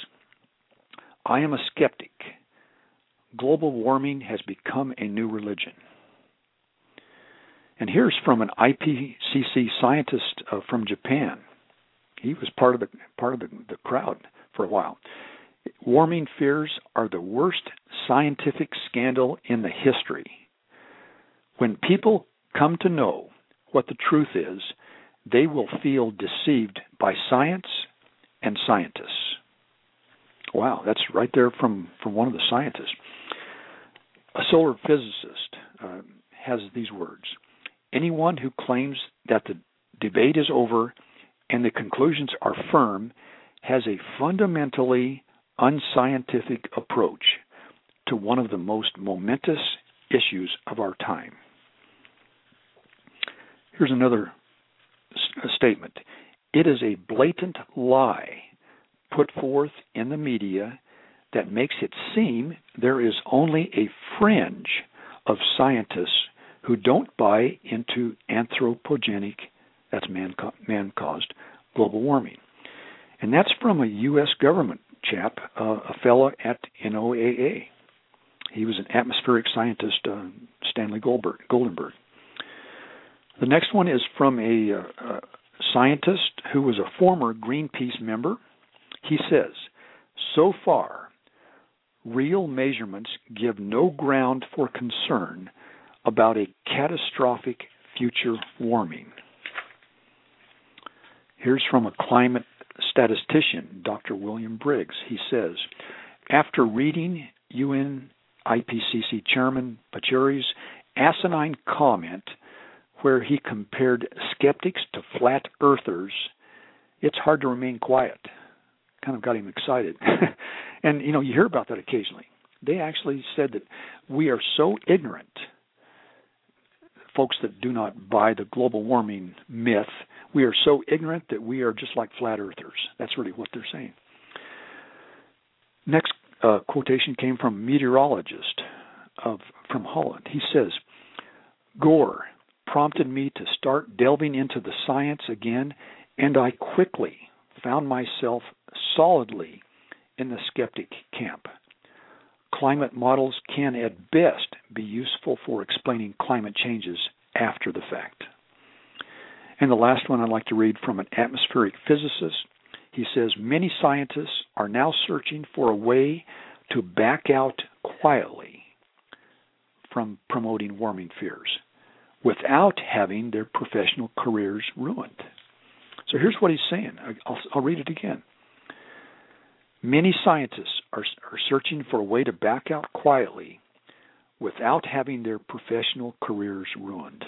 I am a skeptic. Global warming has become a new religion. And here's from an I P C C scientist uh, from Japan. He was part of the part of the, the crowd for a while. Warming fears are the worst scientific scandal in the history. When people come to know what the truth is, they will feel deceived by science and scientists. Wow, that's right there from, from one of the scientists. A solar physicist uh, has these words. Anyone who claims that the debate is over and the conclusions are firm has a fundamentally unscientific approach to one of the most momentous issues of our time. Here's another s- statement. It is a blatant lie put forth in the media that makes it seem there is only a fringe of scientists who don't buy into anthropogenic, that's man, man-caused, global warming. And that's from a U S government chap, uh, a fellow at N O A A. He was an atmospheric scientist, uh, Stanley Goldberg, Goldenberg. The next one is from a, uh, a scientist who was a former Greenpeace member. He says, so far, real measurements give no ground for concern about a catastrophic future warming. Here's from a climate statistician, Doctor William Briggs. He says, after reading U N I P C C Chairman Pachauri's asinine comment where he compared skeptics to flat earthers, it's hard to remain quiet. Kind of got him excited. And, you know, you hear about that occasionally. They actually said that we are so ignorant, folks that do not buy the global warming myth, we are so ignorant that we are just like flat earthers. That's really what they're saying. Next uh, quotation came from a meteorologist of, from Holland. He says, Gore prompted me to start delving into the science again, and I quickly found myself solidly in the skeptic camp. Climate models can at best be useful for explaining climate changes after the fact. And the last one I'd like to read from an atmospheric physicist. He says, many scientists are now searching for a way to back out quietly from promoting warming fears without having their professional careers ruined. So here's what he's saying. I'll, I'll read it again. Many scientists are, are searching for a way to back out quietly without having their professional careers ruined.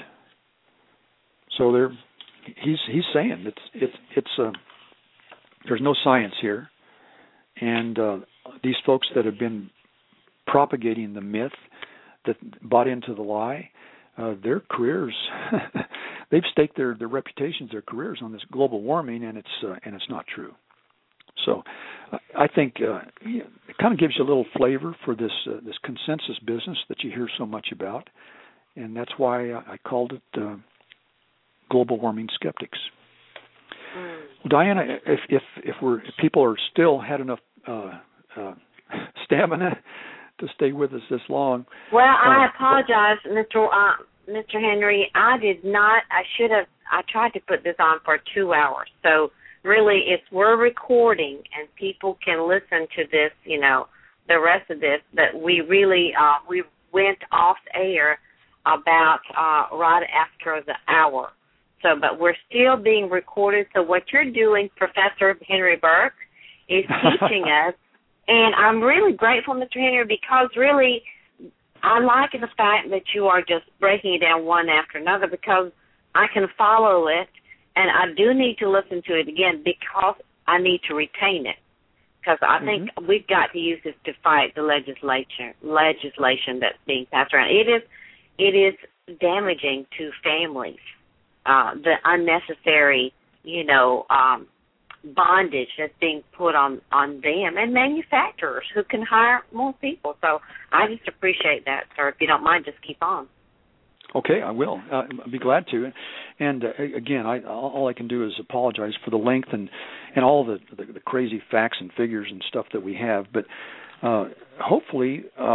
So they're, he's he's saying it's it's it's uh, there's no science here, and uh, these folks that have been propagating the myth, that bought into the lie, uh, their careers they've staked their, their reputations, their careers on this global warming, and it's uh, and it's not true. So uh, I think uh, it kind of gives you a little flavor for this uh, this consensus business that you hear so much about, and that's why I called it uh, global warming skeptics. Mm. Well, Diana, if if if we're if people are still had enough uh, uh, stamina to stay with us this long. Well, I uh, apologize, Mister Uh, Mister Henry. I did not. I should have. I tried to put this on for two hours. So really, it's we're recording, and people can listen to this. You know, the rest of this. But we really uh, we went off air about uh, right after the hour. So, but we're still being recorded. So what you're doing, Professor Henry Burke, is teaching us. And I'm really grateful, Mister Henry, because really I like the fact that you are just breaking it down one after another, because I can follow it, and I do need to listen to it again because I need to retain it. Because I mm-hmm. think we've got to use this to fight the legislation legislation that's being passed around. It is it is damaging to families, uh, the unnecessary, you know, um, bondage that's being put on, on them and manufacturers who can hire more people. So I just appreciate that, sir. If you don't mind, just keep on. Okay, I will. Uh, I'd be glad to. And uh, again, I, all I can do is apologize for the length and, and all the, the, the crazy facts and figures and stuff that we have. But uh, hopefully, um,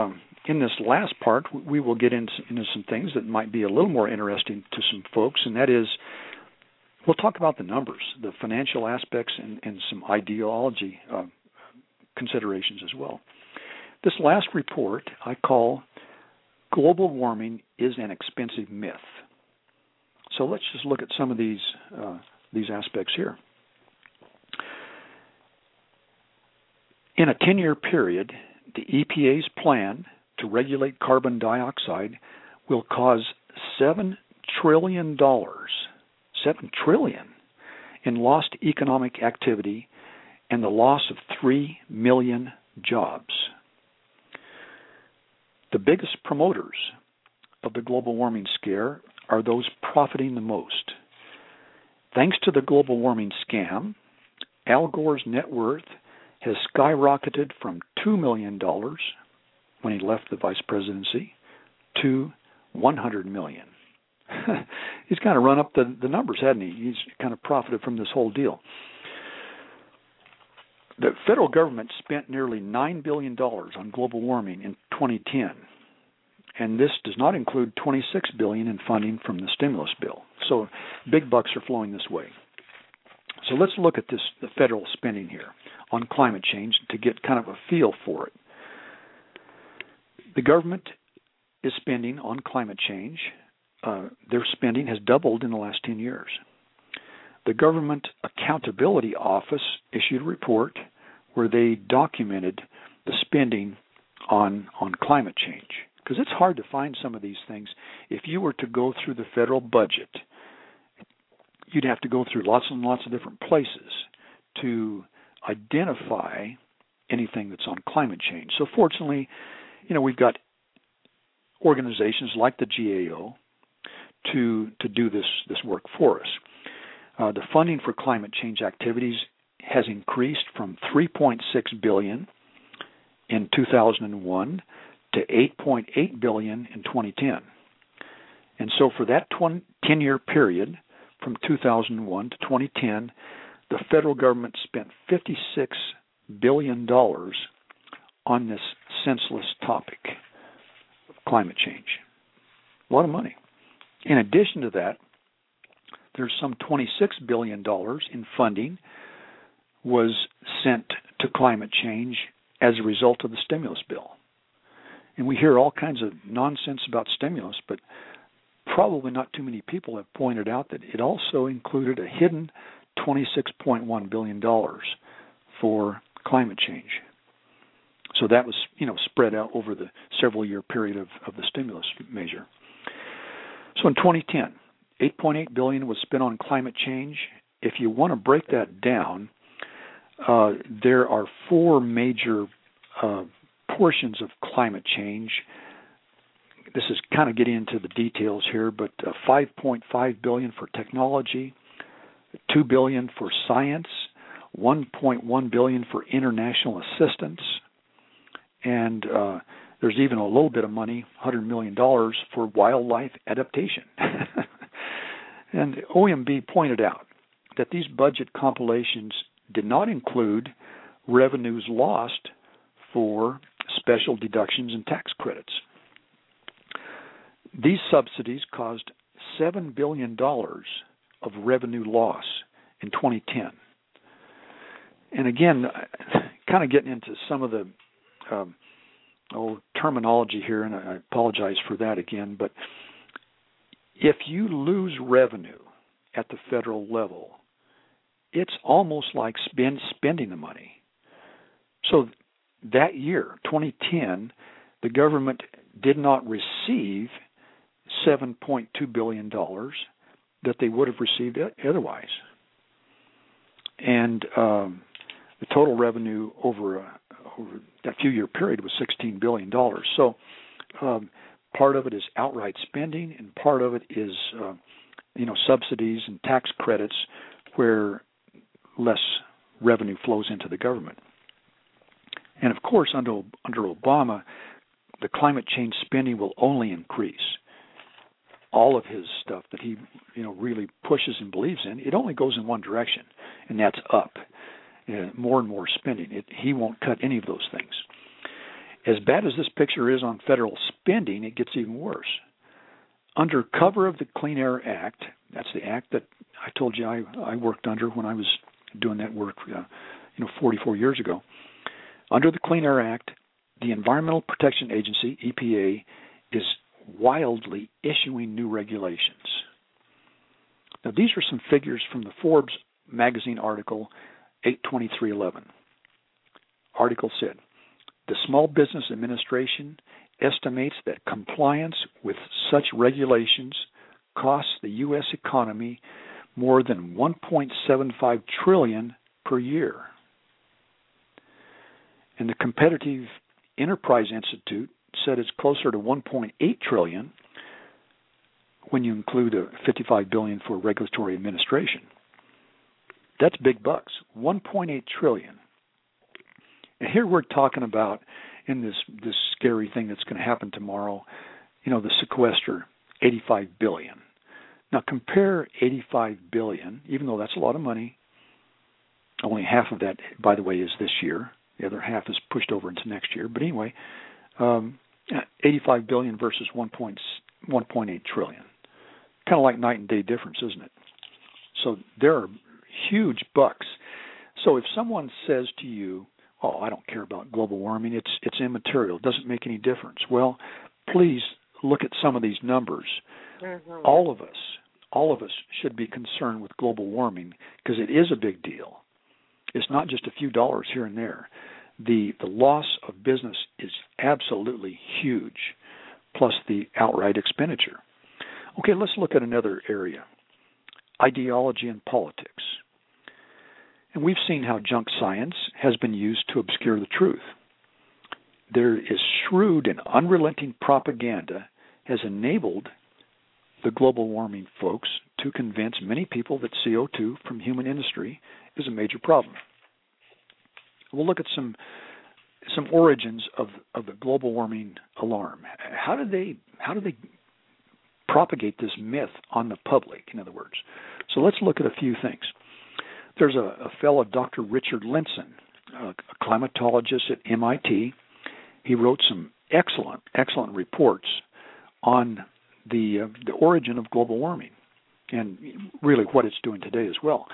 in this last part, we will get into, into some things that might be a little more interesting to some folks, and that is, we'll talk about the numbers, the financial aspects, and, and some ideology uh, considerations as well. This last report I call Global Warming is an Expensive Myth. So let's just look at some of these uh, these aspects here. In a ten-year period, the E P A's plan to regulate carbon dioxide will cause seven trillion dollars, seven trillion dollars in lost economic activity and the loss of three million jobs. The biggest promoters of the global warming scare are those profiting the most. Thanks to the global warming scam, Al Gore's net worth has skyrocketed from two million dollars when he left the vice presidency to one hundred million dollars. He's kind of run up the, the numbers, hasn't he? He's kind of profited from this whole deal. The federal government spent nearly nine billion dollars on global warming in twenty ten, and this does not include twenty-six billion dollars in funding from the stimulus bill. So big bucks are flowing this way. So let's look at this, the federal spending here on climate change to get kind of a feel for it. The government is spending on climate change. Uh, their spending has doubled in the last ten years. The Government Accountability Office issued a report where they documented the spending on on climate change. Because it's hard to find some of these things. If you were to go through the federal budget, you'd have to go through lots and lots of different places to identify anything that's on climate change. So fortunately, you know, we've got organizations like the G A O to to do this this work for us. Uh, the funding for climate change activities has increased from three point six billion dollars in two thousand one to eight point eight billion dollars in twenty ten. And so for that ten-year period, from two thousand one to twenty ten, the federal government spent fifty-six billion dollars on this senseless topic of climate change. A lot of money. In addition to that, there's some twenty-six billion dollars in funding was sent to climate change as a result of the stimulus bill. And we hear all kinds of nonsense about stimulus, but probably not too many people have pointed out that it also included a hidden twenty-six point one billion dollars for climate change. So that was, you know, spread out over the several year period of, of the stimulus measure. So in twenty ten, eight point eight billion dollars was spent on climate change. If you want to break that down, uh, there are four major uh, portions of climate change. This is kind of getting into the details here, but uh, five point five billion dollars for technology, two billion dollars for science, one point one billion dollars for international assistance, and uh, there's even a little bit of money, one hundred million dollars, for wildlife adaptation. And O M B pointed out that these budget compilations did not include revenues lost for special deductions and tax credits. These subsidies caused seven billion dollars of revenue loss in twenty ten. And again, kind of getting into some of the um, oh, terminology here, and I apologize for that again, but if you lose revenue at the federal level, it's almost like spend, spending the money. So that year, twenty ten, the government did not receive seven point two billion dollars that they would have received otherwise. And um, the total revenue over, a, over that few-year period was sixteen billion dollars. So um, part of it is outright spending, and part of it is, uh, you know, subsidies and tax credits where less revenue flows into the government. And of course, under under Obama, the climate change spending will only increase. All of his stuff that he, you know, really pushes and believes in, it only goes in one direction, and that's up. Uh, more and more spending. It, he won't cut any of those things. as bad as this picture is on federal spending, it gets even worse. Under cover of the Clean Air Act, that's the act that I told you I, I worked under when I was doing that work, uh, you know, forty-four years ago. Under the Clean Air Act, the Environmental Protection Agency, E P A, is wildly issuing new regulations. Now, these are some figures from the Forbes magazine article eight twenty-three eleven. Article said, the Small Business Administration estimates that compliance with such regulations costs the U S economy more than one point seven five trillion dollars per year. And the Competitive Enterprise Institute said it's closer to one point eight trillion dollars when you include a fifty-five billion dollars for regulatory administration. That's big bucks, one point eight trillion dollars. And here we're talking about, in this, this scary thing that's going to happen tomorrow, you know, the sequester, eighty-five billion dollars. Now compare eighty-five billion dollars, even though that's a lot of money. Only half of that, by the way, is this year. The other half is pushed over into next year. But anyway, um, eighty-five billion dollars versus one point eight trillion dollars. Kind of like night and day difference, isn't it? So there are huge bucks. So if someone says to you, oh, I don't care about global warming, it's it's immaterial, it doesn't make any difference. Well, please look at some of these numbers. Mm-hmm. All of us, all of us should be concerned with global warming because it is a big deal. It's not just a few dollars here and there. The the loss of business is absolutely huge, plus the outright expenditure. Okay, let's look at another area, ideology and politics. And we've seen how junk science has been used to obscure the truth. There is shrewd and unrelenting propaganda has enabled the global warming folks to convince many people that C O two from human industry is a major problem. We'll look at some some origins of of the global warming alarm. How do they how do they propagate this myth on the public, in other words? So let's look at a few things. There's a, a fellow, Doctor Richard Lindzen, a, a climatologist at M I T. He wrote some excellent, excellent reports on the uh, the origin of global warming and really what it's doing today as well.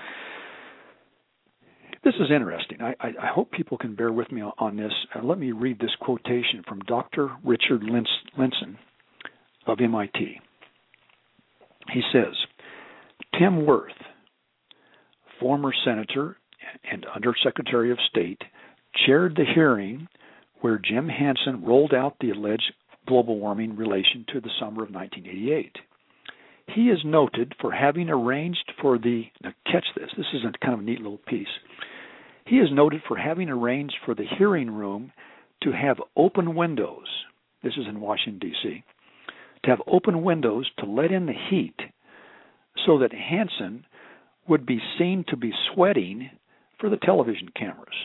This is interesting. I, I, I hope people can bear with me on, on this. Uh, let me read this quotation from Doctor Richard Lindzen of M I T. He says, Tim Wirth, former senator and Undersecretary of State, chaired the hearing where Jim Hansen rolled out the alleged global warming relation to the summer of nineteen eighty-eight. He is noted for having arranged for the, now catch this, this is a kind of a neat little piece. He is noted for having arranged for the hearing room to have open windows, this is in Washington, D C, to have open windows to let in the heat so that Hansen would be seen to be sweating for the television cameras.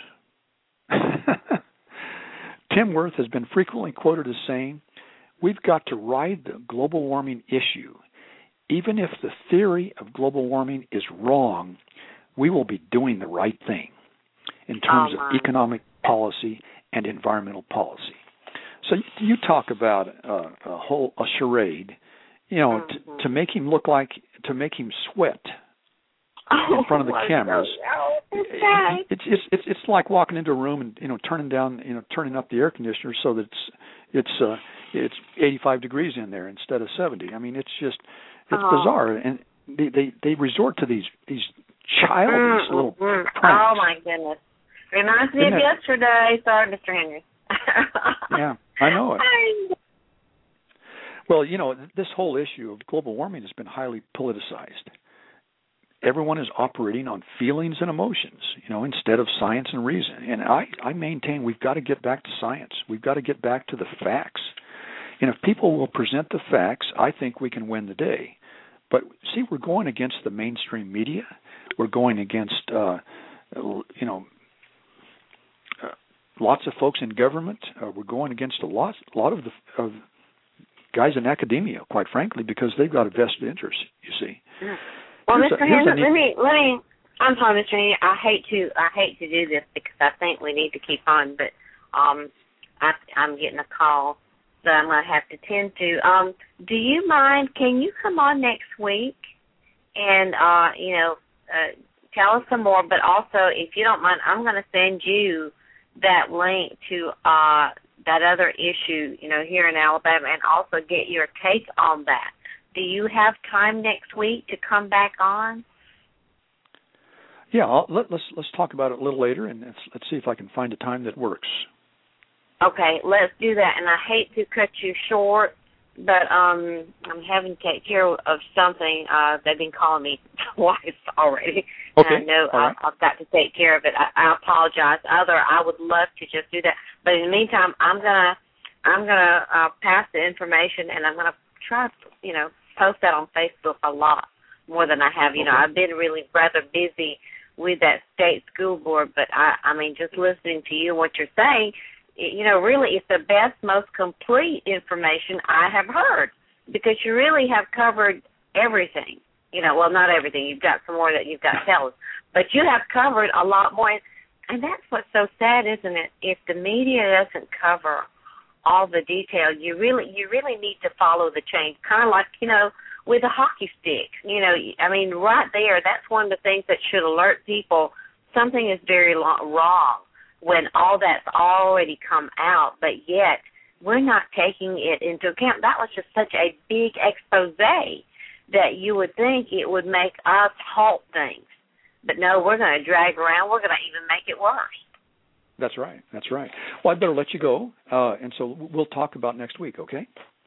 Tim Wirth has been frequently quoted as saying, we've got to ride the global warming issue. Even if the theory of global warming is wrong, we will be doing the right thing in terms oh, of economic policy and environmental policy. So you talk about uh, a whole a charade, you know, mm-hmm. t- to make him look like, to make him sweat oh, in front of the cameras. It's, it's it's it's it's like walking into a room and you know turning down you know turning up the air conditioner so that it's it's uh, it's eighty-five degrees in there instead of seventy. I mean, it's just it's oh. bizarre, and they, they they resort to these these childish mm-hmm. little pranks. Oh my goodness! Reminds me Isn't of it? yesterday. Sorry, Mister Henry. Yeah, I know it. Well, you know, this whole issue of global warming has been highly politicized. Everyone is operating on feelings and emotions, you know, instead of science and reason. And I, I maintain we've got to get back to science. We've got to get back to the facts. And if people will present the facts, I think we can win the day. But see, we're going against the mainstream media. We're going against, uh, you know, uh, lots of folks in government. Uh, we're going against a lot, a lot of the of guys in academia, quite frankly, because they've got a vested interest. You see. Yeah. Well, here's Mister Henry, let me let me. I'm sorry, Mister Henry. I hate to I hate to do this because I think we need to keep on, but um, I, I'm getting a call that I'm going to have to tend to. Um, do you mind, can you come on next week and, uh, you know, uh, tell us some more, but also, if you don't mind, I'm going to send you that link to uh, that other issue, you know, here in Alabama, and also get your take on that. Do you have time next week to come back on? Yeah, I'll, let, let's let's talk about it a little later, and let's, let's see if I can find a time that works. Okay, let's do that. And I hate to cut you short, but um, I'm having to take care of something. Uh, they've been calling me twice already. Okay. And I know All right. I, I've got to take care of it. I, I apologize. Other, I would love to just do that. But in the meantime, I'm gonna I'm gonna uh, pass the information, and I'm gonna try to, you know, post that on Facebook a lot more than I have. You okay. know, I've been really rather busy with that state school board, but I, I mean, just listening to you and what you're saying, you know, really it's the best, most complete information I have heard, because you really have covered everything. You know, well, not everything. You've got some more that you've got to tell us, but you have covered a lot more. And that's what's so sad, isn't it? If the media doesn't cover all the detail, you really, you really need to follow the change, kind of like, you know, with a hockey stick. You know, I mean, right there, that's one of the things that should alert people something is very lo- wrong when all that's already come out, but yet we're not taking it into account. That was just such a big expose that you would think it would make us halt things. But no, we're going to drag around. We're going to even make it worse. That's right. That's right. Well, I better let you go, uh, and so we'll talk about next week, okay?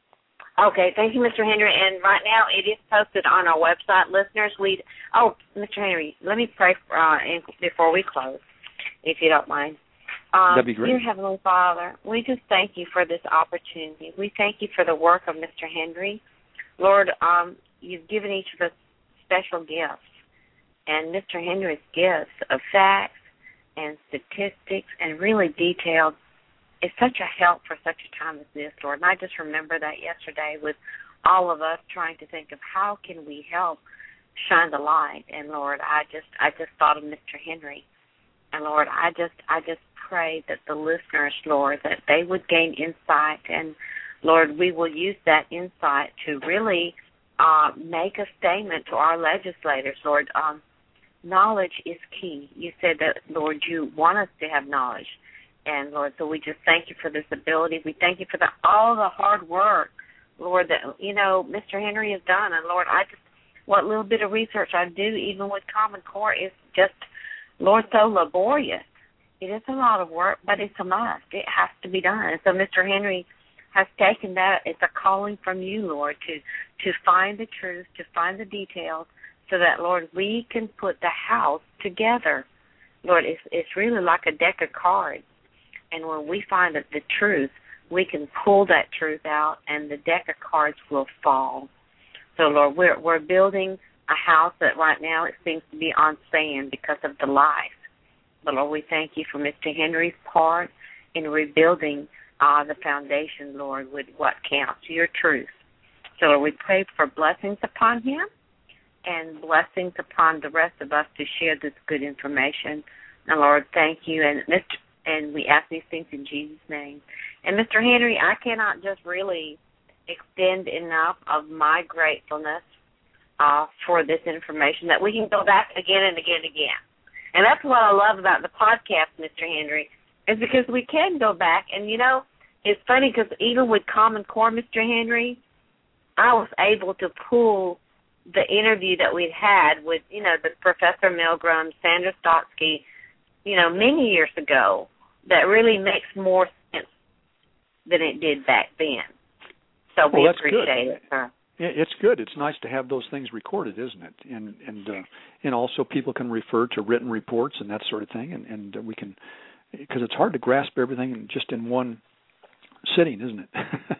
Okay, thank you, Mister Henry. And right now it is posted on our website, listeners. We oh, Mister Henry, let me pray for, uh, before we close, if you don't mind. Um, That'd be great. Dear Heavenly Father, we just thank you for this opportunity. We thank you for the work of Mister Henry. Lord, um, you've given each of us special gifts, and Mister Henry's gifts of facts and statistics and really detailed is such a help for such a time as this, Lord. And I just remember that yesterday with all of us trying to think of how can we help shine the light. And Lord, I just I just thought of Mister Henry. And Lord, I just I just pray that the listeners, Lord, that they would gain insight, and Lord, we will use that insight to really uh, make a statement to our legislators, Lord. Um, knowledge is key. You said that, Lord, you want us to have knowledge. And, Lord, so we just thank you for this ability. We thank you for the, all the hard work, Lord, that, you know, Mister Henry has done. And, Lord, I just, what little bit of research I do, even with Common Core, is just, Lord, so laborious. It is a lot of work, but it's a must. It has to be done. And so Mister Henry has taken that. It's a calling from you, Lord, to, to find the truth, to find the details, so that, Lord, we can put the house together. Lord, it's, it's really like a deck of cards. And when we find that the truth, we can pull that truth out, and the deck of cards will fall. So, Lord, we're we're building a house that right now it seems to be on sand because of the lies. But, Lord, we thank you for Mister Henry's part in rebuilding uh, the foundation, Lord, with what counts, your truth. So, Lord, we pray for blessings upon him and blessings upon the rest of us to share this good information. And, Lord, thank you. And Mister And we ask these things in Jesus' name. And, Mister Henry, I cannot just really extend enough of my gratefulness uh, for this information that we can go back again and again and again. And that's what I love about the podcast, Mister Henry, is because we can go back. And, you know, it's funny because even with Common Core, Mister Henry, I was able to pull the interview that we'd had with, you know, the Professor Milgram, Sandra Stotsky, you know, many years ago, that really makes more sense than it did back then. So we well, that's appreciate good. it, sir. It's good. It's nice to have those things recorded, isn't it? And and uh, and also people can refer to written reports and that sort of thing, and, and we can, because it's hard to grasp everything just in one sitting, isn't it?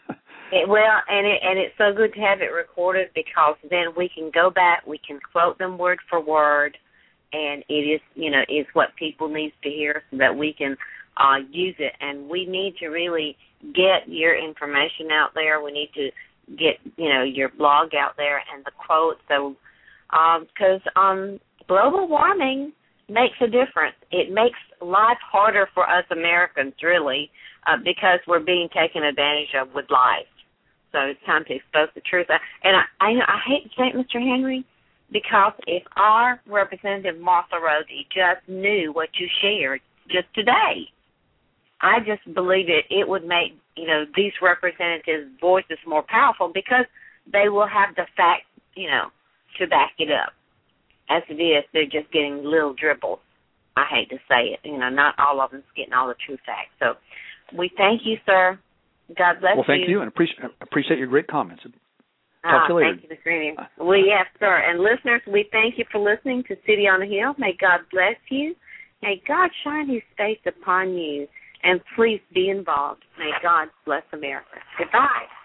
it well, and it and it's so good to have it recorded, because then we can go back, we can quote them word for word, and it is, you know, is what people need to hear so that we can uh, use it. And we need to really get your information out there. We need to get, you know, your blog out there and the quotes. So, because um, um, global warming makes a difference. It makes life harder for us Americans, really, uh, because we're being taken advantage of with life. So it's time to expose the truth. And I, I, I hate to say it, Mister Henry, because if our Representative Martha Rosie just knew what you shared just today, I just believe it, it would make, you know, these representatives' voices more powerful because they will have the facts, you know, to back it up. As it is, they're just getting little dribbles. I hate to say it. You know, not all of them's getting all the true facts. So we thank you, sir. God bless you. Well, thank you, you and appreciate, appreciate your great comments. Talk ah, to you later. Thank you, Mister Green. Well, yes, sir. And listeners, we thank you for listening to City on the Hill. May God bless you. May God shine his face upon you. And please be involved. May God bless America. Goodbye.